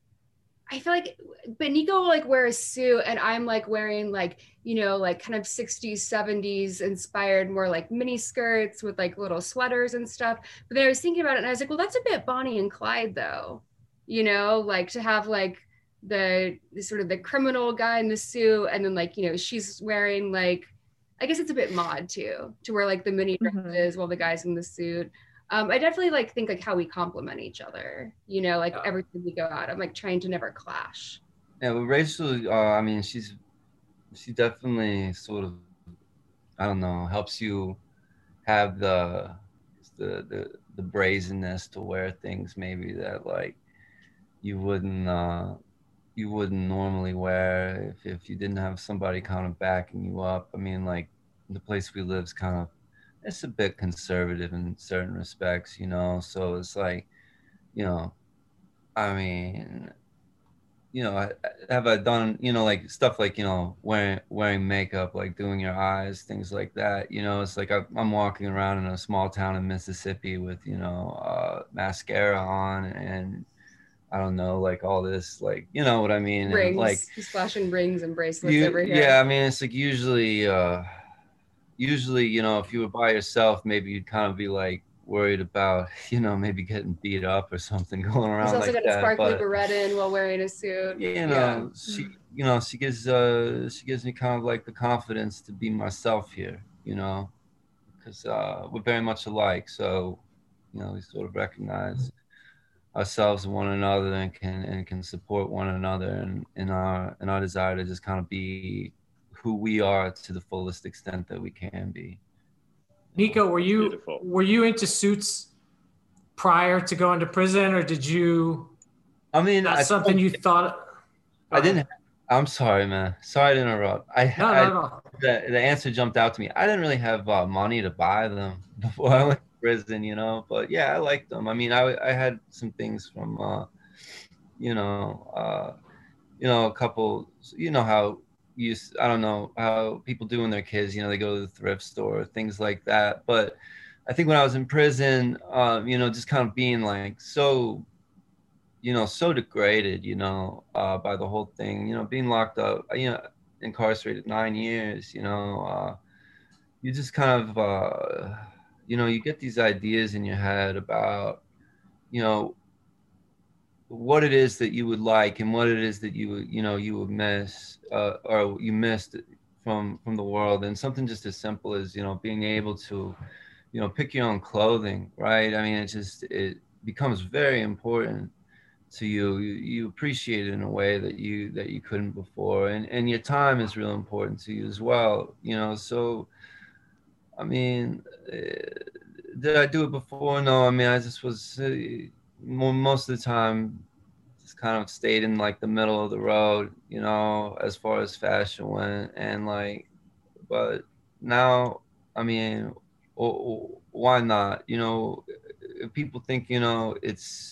but Nico will like wear a suit and I'm like wearing like, you know, like kind of 60s, 70s inspired, more like mini skirts with like little sweaters and stuff. But then I was thinking about it and I was like, well, that's a bit Bonnie and Clyde though, you know, like to have like the sort of the criminal guy in the suit. And then like, you know, she's wearing like, I guess it's a bit mod too, to wear like the mini dresses while the guy's in the suit. I definitely like think like how we complement each other, you know, like every time we go out, I'm like trying to never clash. Yeah, but Rachel, I mean, she definitely sort of, I don't know, helps you have the brazenness to wear things maybe that like you wouldn't normally wear if you didn't have somebody kind of backing you up. I mean, like the place we live is kind of, it's a bit conservative in certain respects, you know, so it's like, you know, I mean, you know, have I done, you know, like stuff like, you know, wearing makeup, like doing your eyes, things like that. You know, it's like I'm walking around in a small town in Mississippi with, you know, mascara on and I don't know, like all this, like, you know what I mean? And like, Rings. He's flashing rings and bracelets over here. yeah, I mean, it's like usually, you know, if you were by yourself, maybe you'd kind of be like worried about, you know, maybe getting beat up or something going He's around also like got a that. sparkly But Beretta in while wearing a suit. you know, you know, she gives me kind of like the confidence to be myself here, you know, because we're very much alike. So, you know, we sort of recognize ourselves and one another and can support one another and in our desire to just kind of be who we are to the fullest extent that we can be. Nico, were you into suits prior to going to prison, or did you? I mean, that's something you thought. I didn't. I'm sorry, man. Sorry to interrupt. No, not at all. The answer jumped out to me. I didn't really have money to buy them before I went to prison, you know. But yeah, I liked them. I mean, I had some things from, you know, a couple. You know how I don't know how people do when they're kids. You know, they go to the thrift store, things like that. But I think when I was in prison, you know, just kind of being like so, you know, so degraded, you know, by the whole thing, you know, being locked up, you know, incarcerated 9 years, you know, you just kind of, you know, you get these ideas in your head about, you know, what it is that you would like and what it is that you would, you know, you would miss or you missed from the world. And something just as simple as, you know, being able to, you know, pick your own clothing, right? I mean, it becomes very important to you appreciate it in a way that you couldn't before, and your time is real important to you as well, you know. So I mean, did I do it before? No, I mean, I just was most of the time just kind of stayed in like the middle of the road, you know, as far as fashion went. And like, but now, I mean, why not, you know? If people think, you know, it's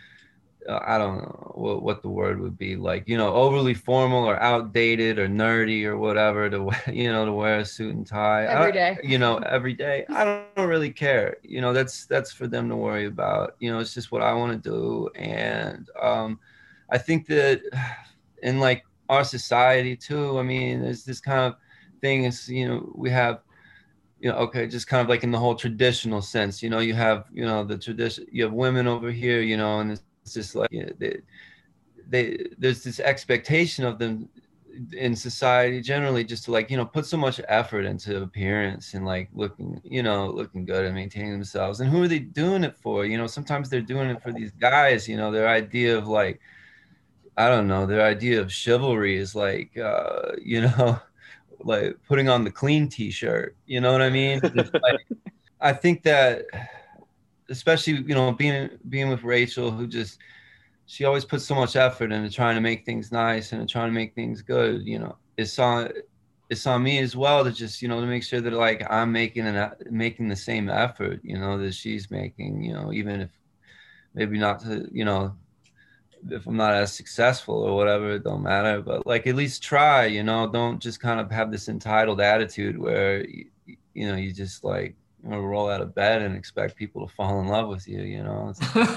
I don't know what the word would be, like, you know, overly formal or outdated or nerdy or whatever to you know, to wear a suit and tie every day. You know, every day. I don't really care. You know, that's for them to worry about. You know, it's just what I want to do. And I think that in like our society too, I mean, there's this kind of thing is, you know, we have, you know, okay, just kind of like in the whole traditional sense, you know, you have, you know, the tradition, you have women over here, you know, and it's just like, you know, there's this expectation of them in society generally just to like, you know, put so much effort into appearance and like looking, you know, looking good and maintaining themselves. And who are they doing it for? You know, sometimes they're doing it for these guys, you know, their idea of like, I don't know, their idea of chivalry is like, you know, like putting on the clean t-shirt, you know what I mean? Like, I think that especially, you know, being with Rachel, who just, she always puts so much effort into trying to make things nice and trying to make things good, you know. It's on me as well to just, you know, to make sure that like I'm making the same effort, you know, that she's making, you know, even if maybe not to, you know, if I'm not as successful or whatever, it don't matter, but like at least try, you know. Don't just kind of have this entitled attitude where you know, you just like, you know, roll out of bed and expect people to fall in love with you, you know.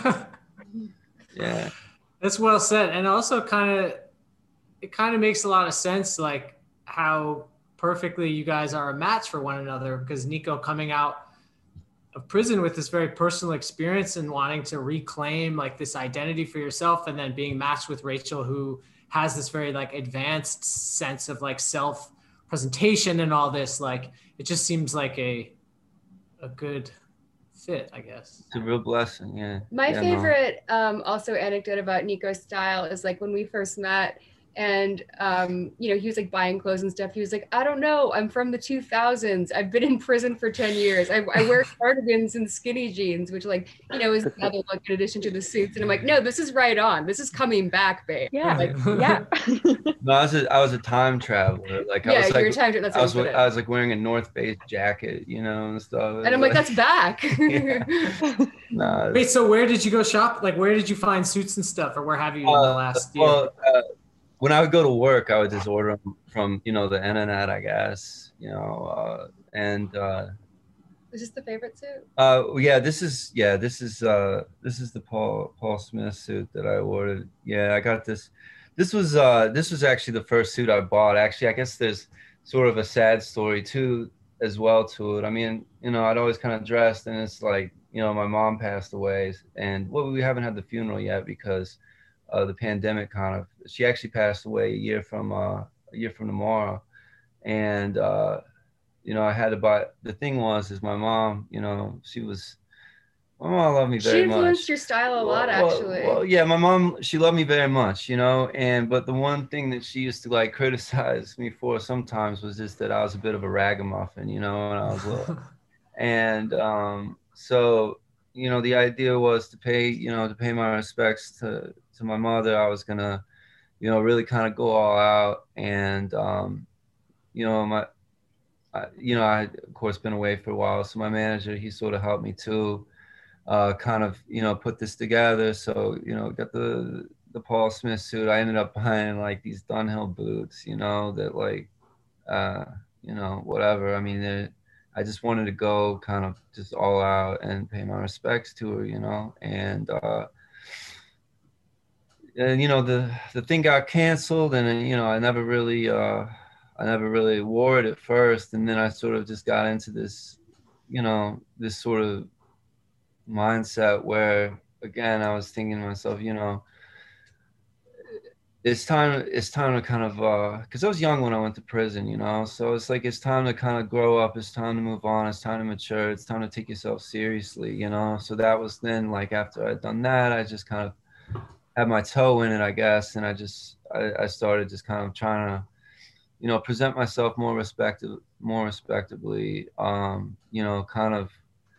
Yeah, that's well said. And also it kind of makes a lot of sense, like how perfectly you guys are a match for one another, because Nico coming out of prison with this very personal experience and wanting to reclaim like this identity for yourself, and then being matched with Rachel, who has this very like advanced sense of like self presentation and all this, like it just seems like a good fit, I guess. It's a real blessing. Yeah. My favorite also anecdote about Nico's style is like when we first met, And you know, he was like buying clothes and stuff. He was like, I don't know, I'm from the 2000s. I've been in prison for 10 years. I wear cardigans and skinny jeans, which, like, you know, is another look in addition to the suits. And I'm like, no, this is right on. This is coming back, babe. Yeah. Like, Yeah. No, I was a time traveler. Like, yeah, I was like, you're a time. That's I was, what I was like wearing a North Face jacket, you know, and stuff. and I'm like, that's back. Nah. Wait, so where did you go shop? Like, where did you find suits and stuff, or where have you in the last year? Well, when I would go to work, I would just order them from, you know, the internet, I guess, you know, and Is this the favorite suit? yeah, this is the Paul Smith suit that I ordered. Yeah, I got this. This was actually the first suit I bought. Actually, I guess there's sort of a sad story too as well to it. I mean, you know, I'd always kind of dressed, and it's like, you know, my mom passed away, and well, we haven't had the funeral yet because the pandemic kind of. She actually passed away a year from tomorrow, and you know, I had to buy. The thing is my mom, you know, my mom loved me very much. She influenced your style a lot, actually. Well, yeah, my mom, she loved me very much, you know, but the one thing that she used to like criticize me for sometimes was just that I was a bit of a ragamuffin, you know, when I was little. And so, you know, the idea was to pay my respects to my mother. I was gonna, you know, really kind of go all out, and you know, I had, of course, been away for a while, so my manager, he sort of helped me too, kind of, you know, put this together. So, you know, got the Paul Smith suit. I ended up buying like these Dunhill boots, you know, that like, you know, whatever. I mean, I just wanted to go kind of just all out and pay my respects to her, you know, and you know, the thing got canceled, and you know, I never really wore it at first, and then I sort of just got into this, you know, this sort of mindset where, again, I was thinking to myself, you know, it's time to kind of, because I was young when I went to prison, you know, so it's like, it's time to kind of grow up, it's time to move on, it's time to mature, it's time to take yourself seriously, you know. So that was then, like, after I'd done that, I just kind of had my toe in it, I guess, and I started just kind of trying to, you know, present myself more respectably, you know, kind of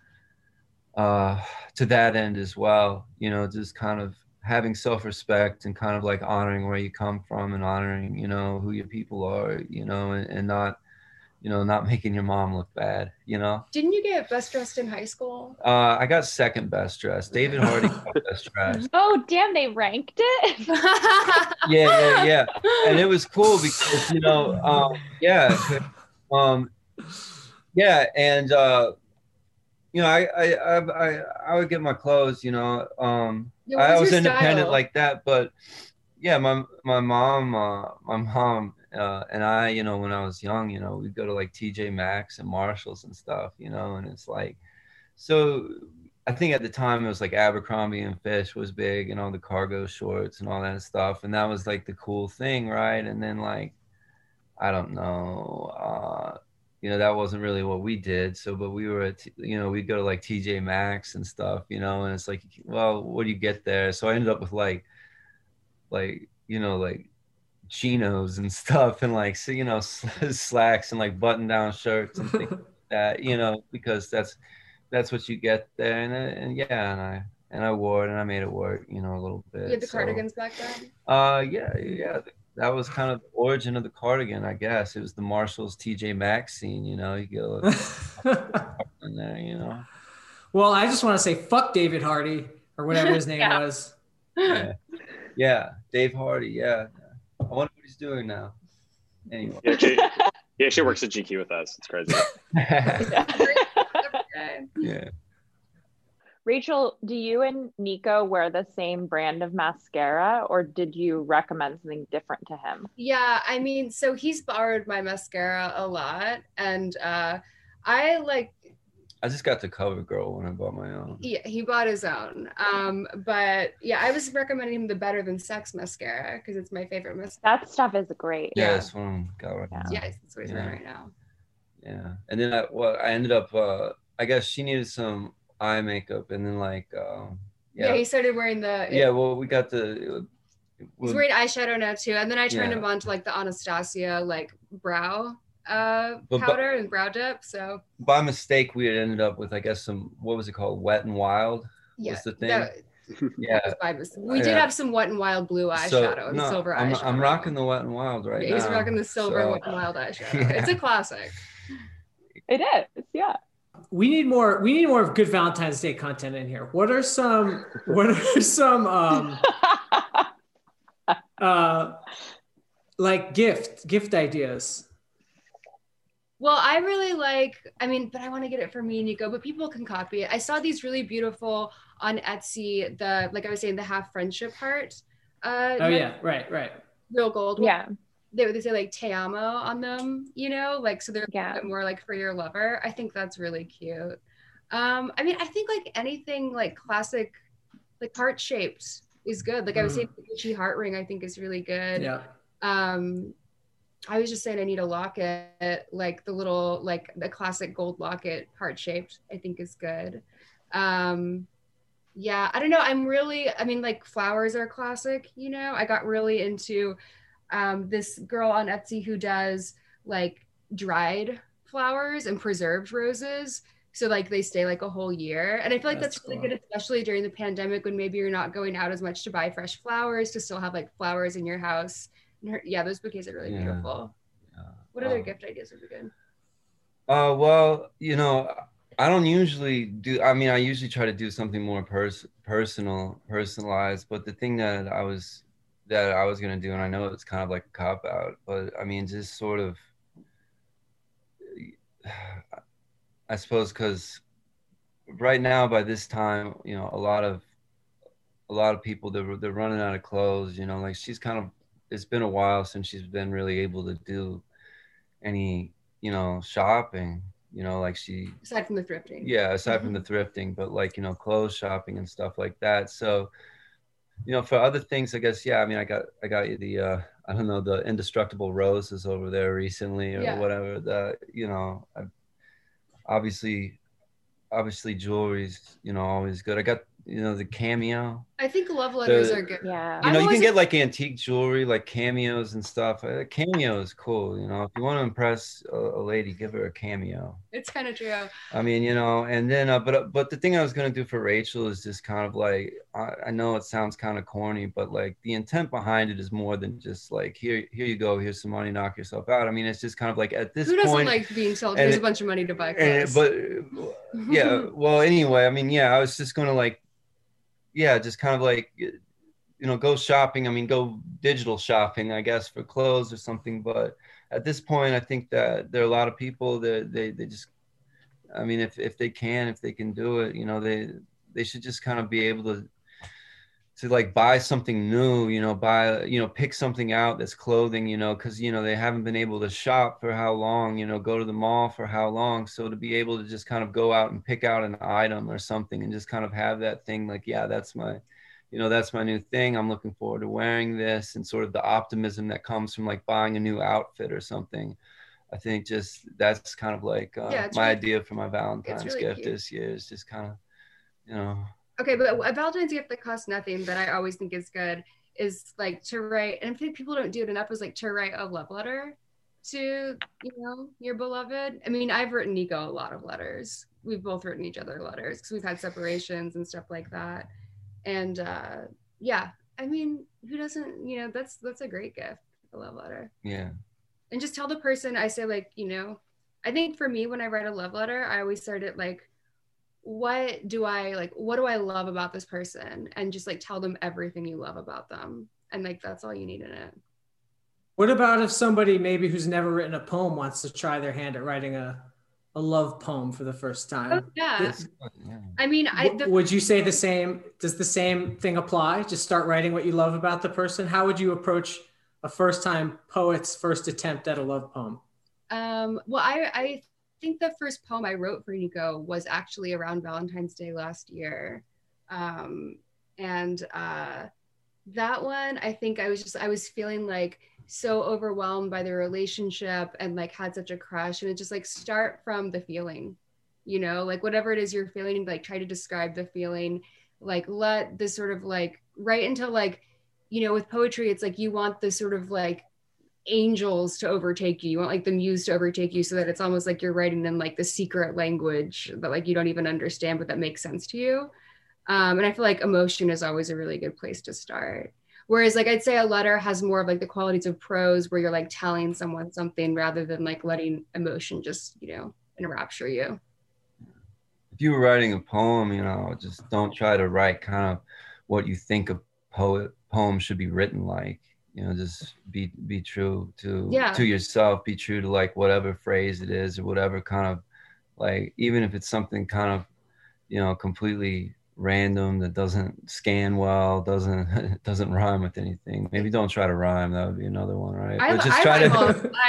to that end as well, you know, just kind of having self-respect and kind of like honoring where you come from and honoring, you know, who your people are, you know, and not, you know, not making your mom look bad, you know. Didn't you get best dressed in high school? I got second best dressed. David Hardy got best dressed. Oh, damn, they ranked it? Yeah. And it was cool because, you know, yeah, and you know, I would get my clothes, you know. I was independent like that, but yeah, my mom and I, you know, when I was young, you know, we'd go to like TJ Maxx and Marshalls and stuff, you know, and it's like, so I think at the time it was like Abercrombie and Fish was big, and all the cargo shorts and all that stuff, and that was like the cool thing, right? And then, like, I don't know, you know, that wasn't really what we did. So, but we were at, you know, we'd go to like TJ Maxx and stuff, you know, and it's like, well, what do you get there? So I ended up with like, you know, like chinos and stuff, and like, so, you know, slacks and like button down shirts and things like that, you know, because that's what you get there. And yeah, and I wore it, and I made it work, you know, a little bit. You had the cardigans back then? Yeah. That was kind of the origin of the cardigan, I guess. It was the Marshalls TJ Maxx scene, you know. You go in there, you know. Well, I just want to say fuck David Hardy, or whatever his name was. Yeah, Dave Hardy. Yeah, I wonder what he's doing now. Anyway, he actually works at GQ with us. It's crazy. Yeah. Rachel, do you and Nico wear the same brand of mascara, or did you recommend something different to him? Yeah, I mean, so he's borrowed my mascara a lot, and I just got the CoverGirl when I bought my own. Yeah, he bought his own. But yeah, I was recommending him the Better Than Sex mascara because it's my favorite mascara. That stuff is great. Yeah, that's what I'm got right now. Yeah, that's what he's wearing right now. Yeah, and then I ended up. I guess she needed some eye makeup, and then like. Yeah, he started wearing the. Yeah, well, we got it He's wearing eyeshadow now too. And then I turned Yeah. him on to like the Anastasia like brow But- powder and brow dip. So By mistake, we had ended up with, I guess, some, what was it called? Wet and Wild yeah, was the thing. that was by mistake. We did Yeah. have some Wet and Wild blue eyeshadow and silver eyeshadow. I'm rocking the Wet and Wild right now. He's rocking the silver Wet and Wild eyeshadow. Yeah. It's a classic. It is, yeah. We need more good Valentine's Day content in here. What are some like gift ideas? Well, I really like, but I want to get it for me and Nico, but people can copy it. I saw these really beautiful on Etsy, like I was saying, the half friendship heart. Yeah, right. Real gold. Yeah. They say like te amo on them, like, so they're a bit more like for your lover. I think that's really cute. I think like anything like classic, like heart shaped is good. Like I was saying, the Gucci heart ring, I think is really good. Yeah. I was just saying I need a locket, like the little, like the classic gold locket, heart shaped, I think is good. Yeah, I don't know. Like flowers are classic, I got really into this girl on Etsy who does like dried flowers and preserved roses. So like they stay like a whole year. And I feel like that's really good, especially during the pandemic when maybe you're not going out as much to buy fresh flowers, to still have like flowers in your house. Yeah, those bouquets are really beautiful. Yeah. What other gift ideas would be good? Well, I don't usually do, I usually try to do something more personalized, but the thing that I was going to do, and I know it's kind of like a cop out, but just sort of, I suppose, because right now by this time, a lot of people, they're running out of clothes, like she's kind of, it's been a while since she's been really able to do any, shopping, like aside from the thrifting. Yeah, aside from the thrifting, but like, clothes shopping and stuff like that. So, for other things, I guess, yeah, I got you the, I don't know, the indestructible roses over there recently or whatever. Obviously jewelry's, always good. I got, the cameo. I think love letters are good. Yeah. You can get like antique jewelry, like cameos and stuff. Cameo is cool. If you want to impress a lady, give her a cameo. It's kind of true. And then, but the thing I was going to do for Rachel is just kind of like, I know it sounds kind of corny, but like the intent behind it is more than just like, here you go, here's some money, knock yourself out. It's just kind of like at this point. Who doesn't like being told here's a bunch of money to buy clothes? But yeah, well, anyway, I was just going to like, yeah, just kind of like, go shopping. Go digital shopping, I guess, for clothes or something. But at this point, I think that there are a lot of people that they just, if they can do it, they should just kind of be able to like buy something new, pick something out that's clothing, because, they haven't been able to shop for how long, go to the mall for how long. So to be able to just kind of go out and pick out an item or something and just kind of have that thing like, yeah, that's my new thing. I'm looking forward to wearing this, and sort of the optimism that comes from like buying a new outfit or something. I think just that's kind of like my idea for my Valentine's gift this year is just kind of, Okay, but a Valentine's gift that costs nothing that I always think is good is like to write, and I think people don't do it enough, is like to write a love letter to, your beloved. I've written Nico a lot of letters. We've both written each other letters because we've had separations and stuff like that. And who doesn't, that's a great gift, a love letter. Yeah. And just tell the person, I say like, I think for me, when I write a love letter, I always start it like, what do I love about this person, and just like tell them everything you love about them, and like that's all you need in it. What about if somebody maybe who's never written a poem wants to try their hand at writing a love poem for the first time? Oh, yeah. Would you say the same? Does the same thing apply? Just start writing what you love about the person. How would you approach a first-time poet's first attempt at a love poem? Well, I think the first poem I wrote for Nico was actually around Valentine's Day last year. That one, I think I was feeling like so overwhelmed by the relationship and like had such a crush, and it just like start from the feeling, like whatever it is you're feeling, like try to describe the feeling, like let this sort of like right into like you know, with poetry, it's like you want the sort of like angels to overtake you. You want like the muse to overtake you so that it's almost like you're writing in like the secret language that like you don't even understand, but that makes sense to you. And I feel like emotion is always a really good place to start. Whereas like I'd say a letter has more of like the qualities of prose where you're like telling someone something rather than like letting emotion just, you know, enrapture you. If you were writing a poem, you know, just don't try to write kind of what you think a poem should be written like. You know, just be true to yourself, be true to like whatever phrase it is or whatever kind of like, even if it's something kind of, you know, completely random that doesn't scan well, doesn't rhyme with anything. Maybe don't try to rhyme. That would be another one, right? But just try to.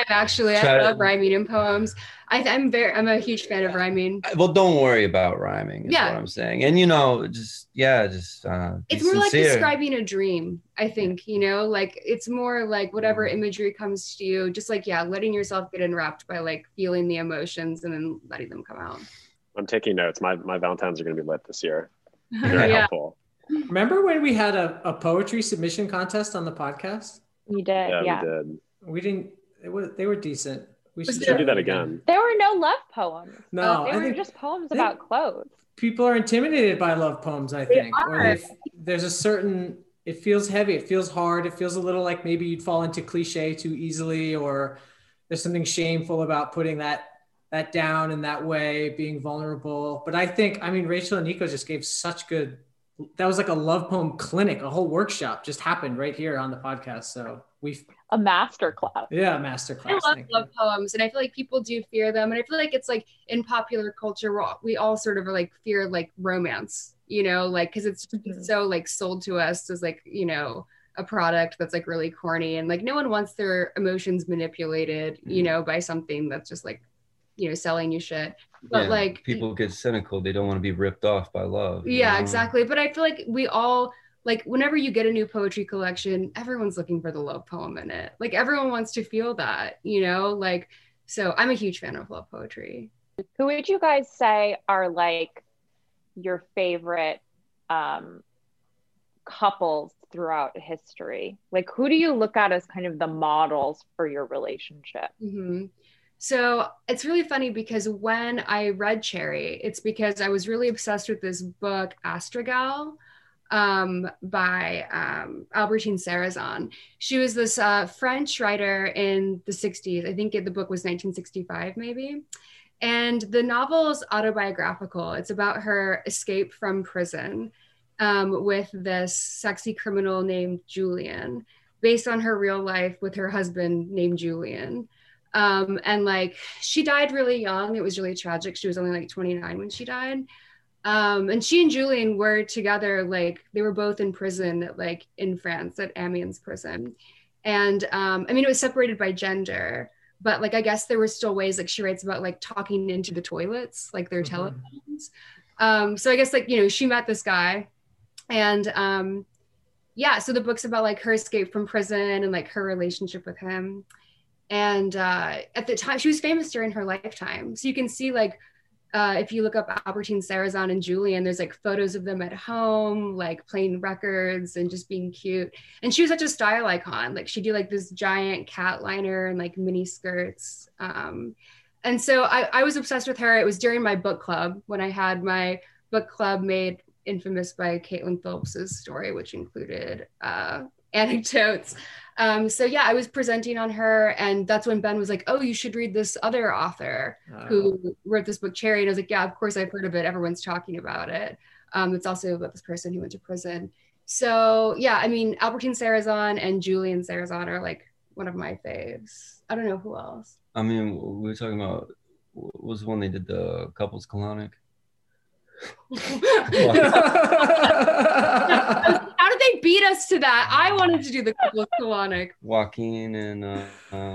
I love rhyming in poems. I'm a huge fan of rhyming. Well, don't worry about rhyming. Is what I'm saying. And you know, just it's more sincere. Like describing a dream. I think, you know, like it's more like whatever imagery comes to you, just like letting yourself get enwrapped by like feeling the emotions and then letting them come out. I'm taking notes. My Valentines are going to be lit this year. Very helpful. Remember when we had a poetry submission contest on the podcast? We did. Yeah. We did. We didn't. They were decent. We should do that again. There were no love poems. No, they were just poems about clothes. People are intimidated by love poems, I think. Or there's a certain. It feels heavy. It feels hard. It feels a little like maybe you'd fall into cliche too easily, or there's something shameful about putting that down in that way, being vulnerable. But I think, I mean, Rachel and Nico just gave such good, that was like a love poem clinic, a whole workshop just happened right here on the podcast. So a masterclass. Yeah, masterclass. I love poems, and I feel like people do fear them. And I feel like it's like in popular culture, we all sort of are like fear like romance, you know, like, cause it's so like sold to us as like, you know, a product that's like really corny, and like no one wants their emotions manipulated, you know, by something that's just like, you know, selling you shit. But like people get cynical, they don't want to be ripped off by love. Yeah, exactly. But I feel like we all, like, whenever you get a new poetry collection, everyone's looking for the love poem in it. Like everyone wants to feel that, you know, like, so I'm a huge fan of love poetry. Who would you guys say are like your favorite couples throughout history? Like, who do you look at as kind of the models for your relationship? So it's really funny because when I read Cherry, it's because I was really obsessed with this book, Astragal, by Albertine Sarrazin. She was this French writer in the 60s. I think the book was 1965, maybe. And the novel is autobiographical. It's about her escape from prison with this sexy criminal named Julian, based on her real life with her husband named Julian. And like, she died really young. It was really tragic. She was only like 29 when she died. And she and Julian were together, like they were both in prison, like in France at Amiens prison. And I mean, it was separated by gender, but like, I guess there were still ways, like she writes about like talking into the toilets, like their telephones. So I guess like, you know, she met this guy, and so the book's about like her escape from prison and like her relationship with him. And at the time, she was famous during her lifetime. So you can see like, if you look up Albertine Sarrazin and Julian, there's like photos of them at home, like playing records and just being cute. And she was such a style icon. Like she'd do like this giant cat liner and like mini skirts. And so I was obsessed with her. It was during my book club, when I had my book club made infamous by Caitlin Phillips's story, which included anecdotes. So yeah, I was presenting on her, and that's when Ben was like, oh, you should read this other author who wrote this book, Cherry. And I was like, yeah, of course I've heard of it. Everyone's talking about it. It's also about this person who went to prison. So yeah, I mean, Albertine Sarrazin and Julian Sarrazin are like one of my faves. I don't know who else. I mean, we were talking about, what was the one they did, the couples colonic? How did they beat us to that? I wanted to do the couples colonic. Joaquin and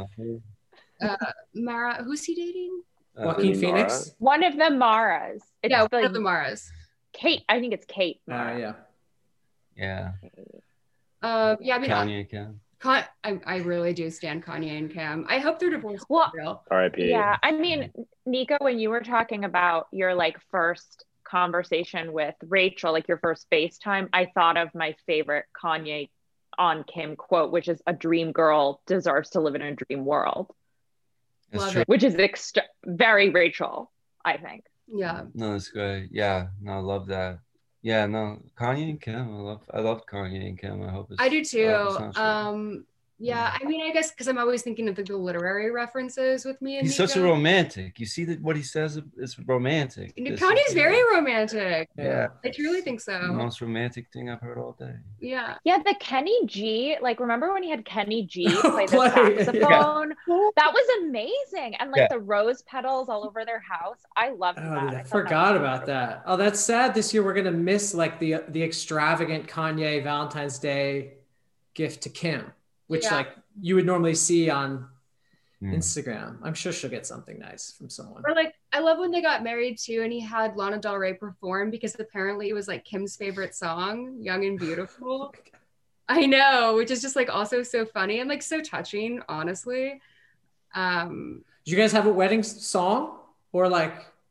Mara, who's he dating? Joaquin Phoenix. One of the Maras. One of the Maras. Kate, I think it's Kate. Yeah. Yeah, I mean, Kanye, Cam. I really do stand Kanye and Cam. I hope they're divorced. Well, R.I.P. Yeah, I mean, Nico, when you were talking about your like first conversation with Rachel, like your first FaceTime, I thought of my favorite Kanye on Kim quote, which is a dream girl deserves to live in a dream world. That's true. Which is very Rachel, I think. Yeah. No, that's great. Yeah, no, I love that. Yeah, no, Kanye and Kim. I love Kanye and Kim. I hope it's. I do too. It's not Yeah, I mean, I guess because I'm always thinking of the literary references with me and he's Nico. such a romantic. You see that what he says is romantic. Kanye's very romantic. Yeah, I truly think so. The most romantic thing I've heard all day. Yeah. Yeah, the Kenny G, like remember when he had Kenny G play the saxophone? Yeah. That was amazing. And like the rose petals all over their house. I loved that. I forgot about that. Oh, that's sad. This year we're gonna miss like the extravagant Kanye Valentine's Day gift to Kim, which like you would normally see on Instagram. I'm sure she'll get something nice from someone. Or like, I love when they got married too, and he had Lana Del Rey perform because apparently it was like Kim's favorite song, Young and Beautiful. I know, which is just like also so funny and like so touching, honestly. Do you guys have a wedding song or like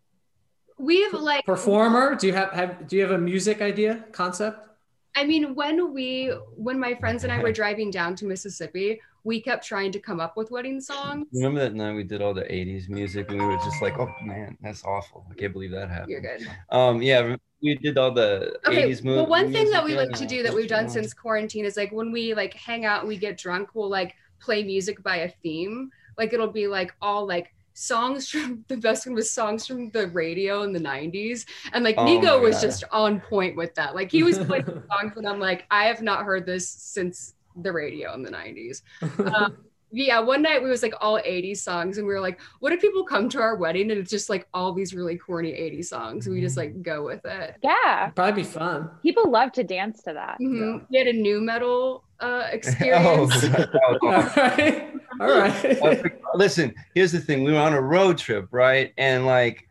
we have like performer? Do you have a music idea concept? I mean, when my friends and I were driving down to Mississippi, we kept trying to come up with wedding songs. Remember that night we did all the 80s music and we were just like, oh man, that's awful. I can't believe that happened. You're good. Yeah, we did all the 80s movies. Well, one thing that we like to do that we've done since quarantine is like when we like hang out and we get drunk, we'll like play music by a theme. Like it'll be like all like songs from the best one was songs from the radio in the 90s, and like Nico was just on point with that. Like he was playing songs and I'm like, I have not heard this since the radio in the 90s. Yeah, one night we was like all 80s songs and we were like, what if people come to our wedding and it's just like all these really corny 80s songs and we just like go with it? Yeah, it'd probably be fun. People love to dance to that. Yeah. We had a new metal experience. All right. Listen, here's the thing. We were on a road trip, right? And like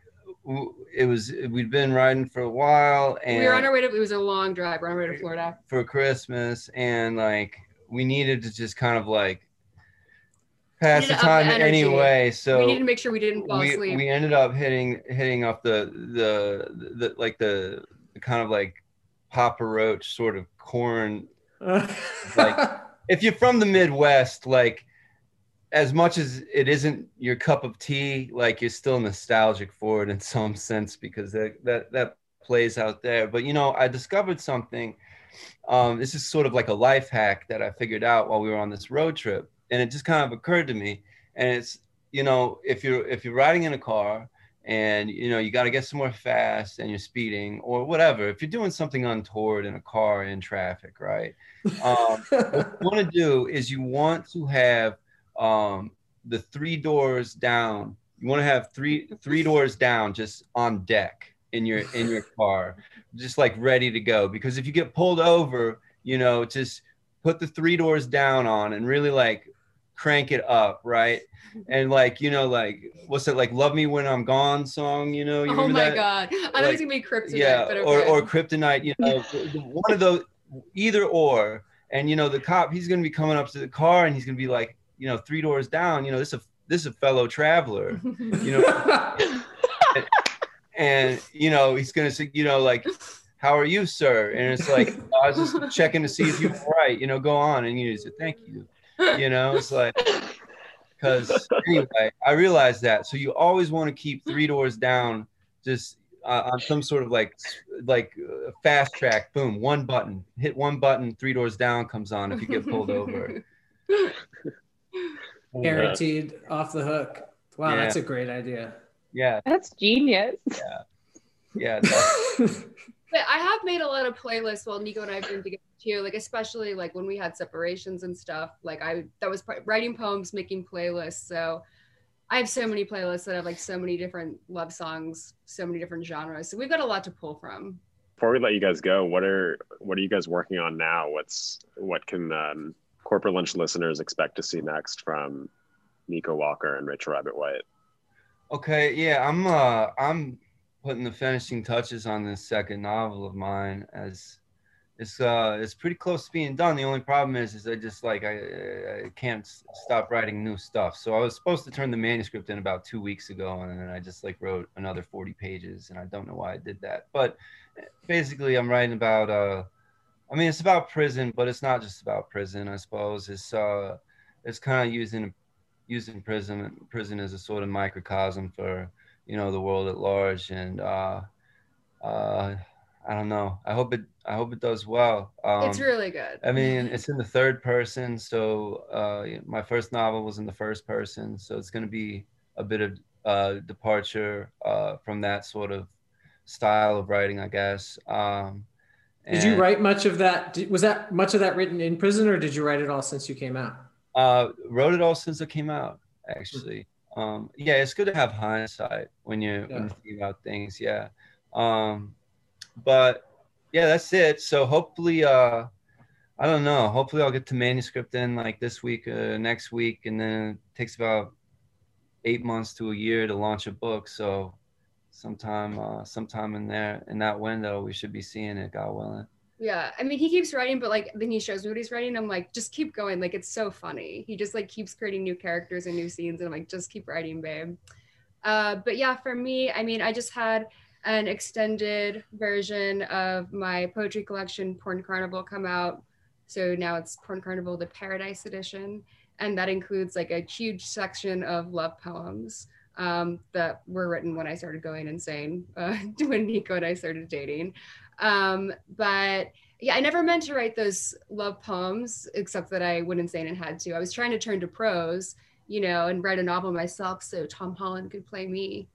we'd been riding for a while and we were on our way to, it was a long drive. We're on our way to Florida for Christmas, and like we needed to just kind of like pass the time anyway. So we needed to make sure we didn't fall asleep. We ended up hitting up the like the kind of like Papa Roach sort of corn. Like if you're from the Midwest, like as much as it isn't your cup of tea, like you're still nostalgic for it in some sense because that plays out there. But you know, I discovered something. This is sort of like a life hack that I figured out while we were on this road trip, and it just kind of occurred to me. And it's, you know, if you're riding in a car and you know you got to get somewhere fast and you're speeding or whatever, if you're doing something untoward in a car in traffic, right? What you want to do is you want to have the 3 doors down. You want to have three doors down, just on deck in your car, just like ready to go. Because if you get pulled over, you know, just put the 3 doors down on and really like crank it up, right? And like, you know, like what's it like, Love Me When I'm Gone song, you know? You oh my that? God, I thought it was gonna be Kryptonite. Yeah, but okay. or Kryptonite, you know, one of those, either or. And you know, the cop, he's gonna be coming up to the car and he's gonna be like, you know, 3 doors down, you know, this is a fellow traveler, you know. And you know, he's gonna say, you know, like, how are you, sir? And it's like, I was just checking to see if you were right, you know, go on. And you say, thank you. You know, it's like, because anyway, I realized that. So you always want to keep 3 doors down, just on some sort of like fast track. Boom, one button, hit one button, 3 doors down comes on if you get pulled over. Guaranteed off the hook. Wow, yeah. That's a great idea. Yeah, that's genius. Yeah. But I have made a lot of playlists while Nico and I have been together too, like especially like when we had separations and stuff. Like that was writing poems, making playlists. So I have so many playlists that have like so many different love songs, so many different genres. So we've got a lot to pull from. Before we let you guys go, what are you guys working on now? What can Corporate Lunch listeners expect to see next from Nico Walker and Rachel Rabbit White? Okay, yeah, I'm putting the finishing touches on this second novel of mine, as it's pretty close to being done. The only problem is I just like I can't stop writing new stuff. So I was supposed to turn the manuscript in about 2 weeks ago, and then I just like wrote another 40 pages, and I don't know why I did that. But basically, I'm writing about I mean, it's about prison, but it's not just about prison, I suppose. It's kind of using prison as a sort of microcosm for, you know, the world at large. And I don't know. I hope it does well. It's really good. I mean, it's in the third person, so my first novel was in the first person, so it's going to be a bit of departure from that sort of style of writing, I guess. Did you write much of that? Was that much of that written in prison, or did you write it all since you came out? Wrote it all since it came out, actually. Yeah, it's good to have hindsight when you think about things. Yeah. But yeah, that's it. So hopefully, I don't know. Hopefully, I'll get to manuscript in like this week, next week, and then it takes about 8 months to a year to launch a book. So sometime in that window, we should be seeing it, God willing. Yeah, I mean, he keeps writing, but like then he shows me what he's writing. I'm like, just keep going. Like, it's so funny. He just like keeps creating new characters and new scenes, and I'm like, just keep writing, babe. But yeah, for me, I mean, I just had an extended version of my poetry collection, Porn Carnival, come out. So now it's Porn Carnival, the Paradise Edition. And that includes like a huge section of love poems that were written when I started going insane, when Nico and I started dating. But yeah, I never meant to write those love poems, except that I went insane and had to. I was trying to turn to prose, you know, and write a novel myself so Tom Holland could play me.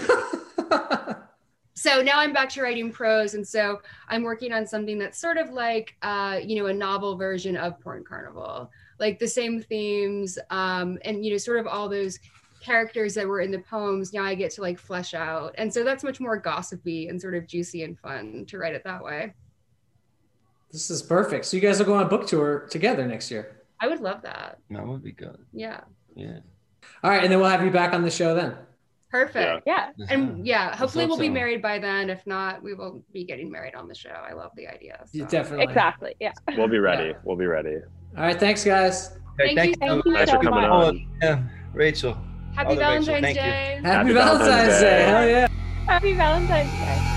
So now I'm back to writing prose. And so I'm working on something that's sort of like, you know, a novel version of Porn Carnival, like the same themes and, you know, sort of all those characters that were in the poems. Now I get to like flesh out. And so that's much more gossipy and sort of juicy and fun to write it that way. This is perfect. So you guys will go on a book tour together next year. I would love that. That would be good. Yeah. Yeah. All right. And then we'll have you back on the show then. Perfect. Yeah. And yeah, hopefully we'll be married by then. If not, we will be getting married on the show. I love the idea. So. Yeah, definitely. Exactly. Yeah. We'll be ready. Yeah. We'll be ready. All right. Thanks, guys. Thank you so Thanks for coming on. Yeah, Rachel. Happy Valentine's Day. Happy Valentine's Day. Hell yeah. Happy Valentine's Day.